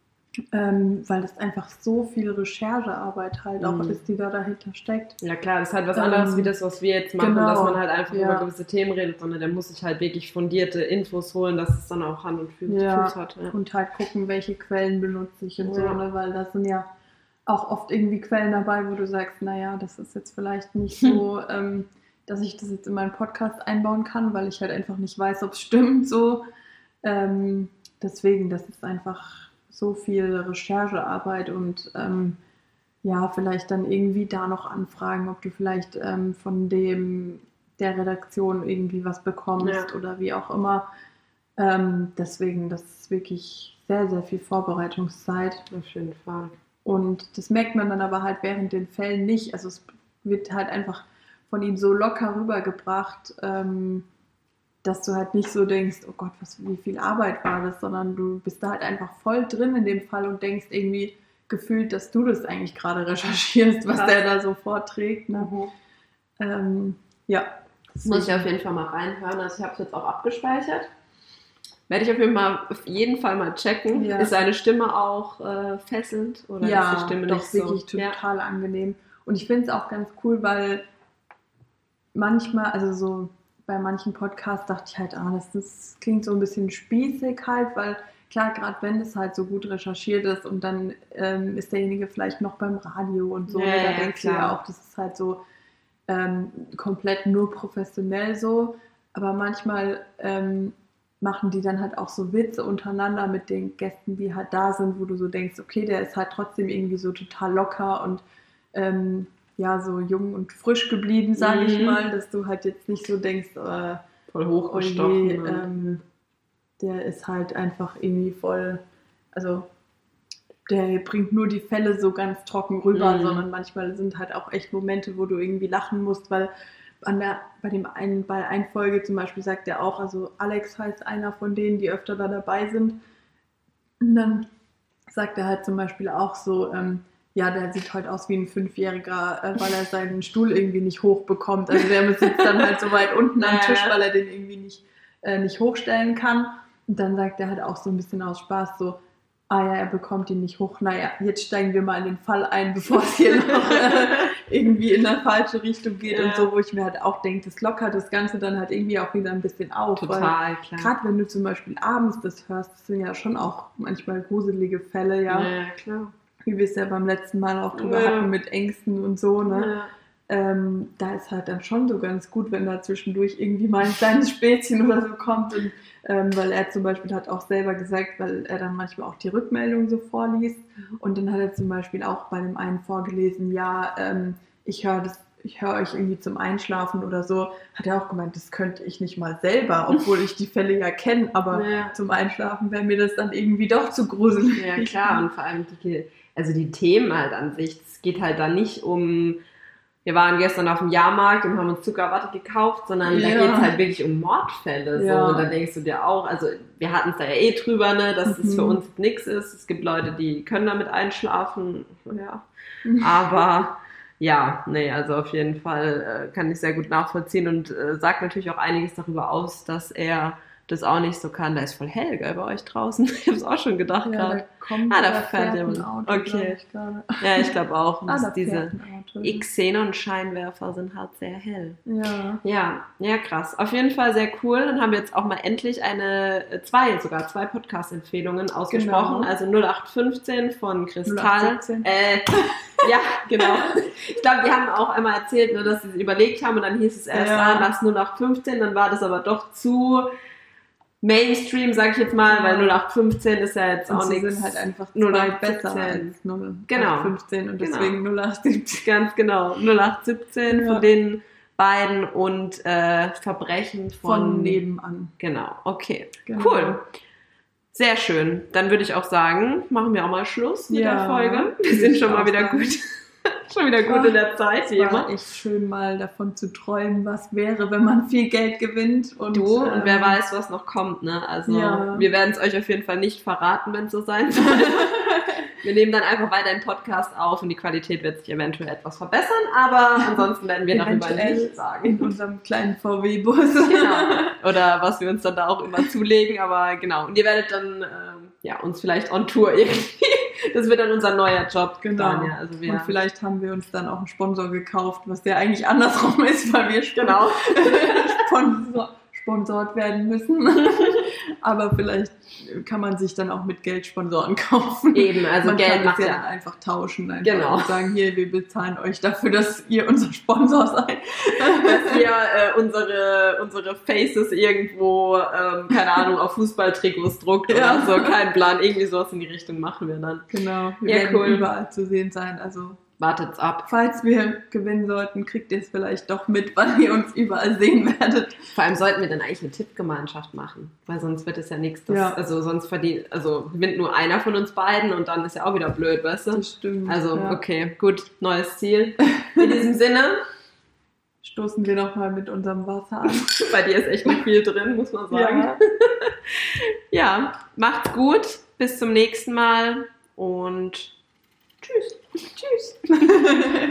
Ähm, weil das einfach so viel Recherchearbeit halt auch Mhm. ist, die da dahinter steckt. Ja klar, das ist halt was Ähm, anderes wie das, was wir jetzt machen, genau, dass man halt einfach ja. über gewisse Themen redet, sondern der muss sich halt wirklich fundierte Infos holen, dass es dann auch Hand und Fuß, Ja. Fuß hat. Ja. Und halt gucken, welche Quellen benutze ich und so, Ja. ne? Weil da sind ja auch oft irgendwie Quellen dabei, wo du sagst, naja, das ist jetzt vielleicht nicht so, ähm, dass ich das jetzt in meinen Podcast einbauen kann, weil ich halt einfach nicht weiß, ob es stimmt so. Ähm, deswegen, das ist einfach so viel Recherchearbeit und ähm, ja, vielleicht dann irgendwie da noch anfragen, ob du vielleicht ähm, von dem der Redaktion irgendwie was bekommst Ja. oder wie auch immer. Ähm, deswegen, das ist wirklich sehr, sehr viel Vorbereitungszeit. Auf jeden Fall. Und das merkt man dann aber halt während den Fällen nicht. Also es wird halt einfach von ihm so locker rübergebracht, ähm, dass du halt nicht so denkst, oh Gott, was, wie viel Arbeit war das, sondern du bist da halt einfach voll drin in dem Fall und denkst irgendwie gefühlt, dass du das eigentlich gerade recherchierst, was Krass. der da so vorträgt. Ne? Mhm. Ähm, ja. Das muss ich auf jeden Fall mal reinhören. Also ich habe es jetzt auch abgespeichert. Werde ich auf jeden, mal, auf jeden Fall mal checken. Ja. Ist seine Stimme auch äh, fesselnd? Oder Ja, ist die Stimme doch nicht wirklich so? Ja. total angenehm. Und ich finde es auch ganz cool, weil manchmal, also so bei manchen Podcasts dachte ich halt, ah, das, das klingt so ein bisschen spießig halt, weil klar, gerade wenn es halt so gut recherchiert ist und dann ähm, ist derjenige vielleicht noch beim Radio und so, Ja, da ja, denkst du klar. ja auch, das ist halt so ähm, komplett nur professionell so, aber manchmal ähm, machen die dann halt auch so Witze untereinander mit den Gästen, die halt da sind, wo du so denkst, okay, der ist halt trotzdem irgendwie so total locker und ähm, ja, so jung und frisch geblieben, sage ich Mhm. mal, dass du halt jetzt nicht so denkst, äh, Voll oh hochgestochen. je, und- ähm, der ist halt einfach irgendwie voll, also der bringt nur die Fälle so ganz trocken rüber, Mhm. sondern manchmal sind halt auch echt Momente, wo du irgendwie lachen musst, weil an der, bei dem einen, bei einer Folge zum Beispiel sagt er auch, also Alex heißt einer von denen, die öfter da dabei sind. Und dann sagt er halt zum Beispiel auch so, ähm, ja, der sieht halt aus wie ein Fünfjähriger, äh, weil er seinen Stuhl irgendwie nicht hochbekommt. Also der sitzt dann halt so weit unten am Tisch, weil er den irgendwie nicht, äh, nicht hochstellen kann. Und dann sagt er halt auch so ein bisschen aus Spaß so, ah ja, er bekommt ihn nicht hoch. Naja, jetzt steigen wir mal in den Fall ein, bevor es hier noch äh, irgendwie in eine falsche Richtung geht ja. und so, wo ich mir halt auch denke, das lockert das Ganze dann halt irgendwie auch wieder ein bisschen auf. Total, klar. Gerade wenn du zum Beispiel abends das hörst, das sind ja schon auch manchmal gruselige Fälle, ja. Ja, klar. Wie wir es ja beim letzten Mal auch drüber ja. hatten mit Ängsten und so, ne. Ja. Ähm, da ist halt dann schon so ganz gut, wenn da zwischendurch irgendwie mal ein kleines Spätzchen oder so kommt. Und, ähm, weil er zum Beispiel hat auch selber gesagt, weil er dann manchmal auch die Rückmeldung so vorliest. Und dann hat er zum Beispiel auch bei dem einen vorgelesen, ja, ähm, ich höre das, ich höre euch irgendwie zum Einschlafen oder so. Hat er auch gemeint, das könnte ich nicht mal selber, obwohl ich die Fälle ja kenne. Aber ja. zum Einschlafen wäre mir das dann irgendwie doch zu gruselig. Ja, klar. Und vor allem die, also die Themen halt an sich. Es geht halt da nicht um... Wir waren gestern auf dem Jahrmarkt und haben uns Zuckerwatte gekauft, sondern ja. da geht es halt wirklich um Mordfälle. So. Ja. Und da denkst du dir auch, also wir hatten es da ja eh drüber, ne, dass mhm. es für uns nichts ist. Es gibt Leute, die können damit einschlafen. Ja. Aber ja, nee, also auf jeden Fall äh, kann ich sehr gut nachvollziehen und äh, sagt natürlich auch einiges darüber aus, dass er das auch nicht so kann. Da ist voll hell, gell, bei euch draußen. Ich habe es auch schon gedacht ja, gerade. Da kommt ah, da fährt, fährt jemand. jemand. Auto, okay. Ich gerade. Ja, ich glaube auch. Und ah, da diese Xenon-Scheinwerfer sind halt sehr hell. Ja. Ja, ja, krass. Auf jeden Fall sehr cool. Dann haben wir jetzt auch mal endlich eine, zwei, sogar zwei Podcast-Empfehlungen ausgesprochen. Genau. Also null acht fünfzehn von Kristall. null acht siebzehn Äh, ja, genau. Ich glaube, wir haben auch einmal erzählt, ne, dass sie es überlegt haben und dann hieß es erst, ja. ah, lass null acht fünfzehn, dann war das aber doch zu Mainstream, sag ich jetzt mal, ja. weil null acht fünfzehn ist ja jetzt und auch nichts. Sie sind halt einfach null zwei acht besser siebzehn. als null Genau. acht fünfzehn und Genau. deswegen null acht siebzehn. Ganz genau. null acht siebzehn Ja. von den beiden und äh, Verbrechen von, Von nebenan. Genau, okay. Genau. Cool. Sehr schön. Dann würde ich auch sagen, machen wir auch mal Schluss mit Ja, der Folge. Wir sind schon mal wieder sagen. gut. Schon wieder gut Ach, in der Zeit, wie Es war immer. echt schön, mal davon zu träumen, was wäre, wenn man viel Geld gewinnt. Und, Du, und ähm, wer weiß, was noch kommt, ne? Also, Ja. wir werden es euch auf jeden Fall nicht verraten, wenn es so sein soll. Wir nehmen dann einfach weiter den Podcast auf und die Qualität wird sich eventuell etwas verbessern, aber ansonsten werden wir darüber Eventuell nichts in sagen. unserem kleinen V W-Bus. Genau. Oder was wir uns dann da auch immer zulegen, aber genau. Und ihr werdet dann ähm, ja, uns vielleicht on Tour irgendwie. Das wird dann unser neuer Job. Genau. Dann, ja. Also wir Und vielleicht haben wir uns dann auch einen Sponsor gekauft, was ja eigentlich andersrum ist, weil wir genau. Sponsor, sponsort werden müssen. Aber vielleicht kann man sich dann auch mit Geld Sponsoren kaufen. Eben, also man Geld kann macht es ja ja dann einfach tauschen einfach Genau. und sagen, hier, wir bezahlen euch dafür, dass ihr unser Sponsor seid. dass ihr äh, unsere, unsere Faces irgendwo, ähm, keine Ahnung, auf Fußballtrikots druckt Ja. oder so. Kein Plan. Irgendwie sowas in die Richtung machen wir dann. Genau, wir Ja, werden cool. überall zu sehen sein. Also Wartet's ab. falls wir gewinnen sollten, kriegt ihr es vielleicht doch mit, weil ihr uns überall sehen werdet. Vor allem sollten wir dann eigentlich eine Tippgemeinschaft machen, weil sonst wird es ja nichts. Das, Ja. Also sonst verdient, also gewinnt nur einer von uns beiden und dann ist ja auch wieder blöd, weißt du? Das stimmt. Also ja. okay, gut, neues Ziel. In diesem Sinne, Stoßen wir nochmal mit unserem Wasser an. bei dir ist echt noch viel drin, muss man sagen. Ja. Ja, macht's gut, bis zum nächsten Mal und tschüss. Tschüss.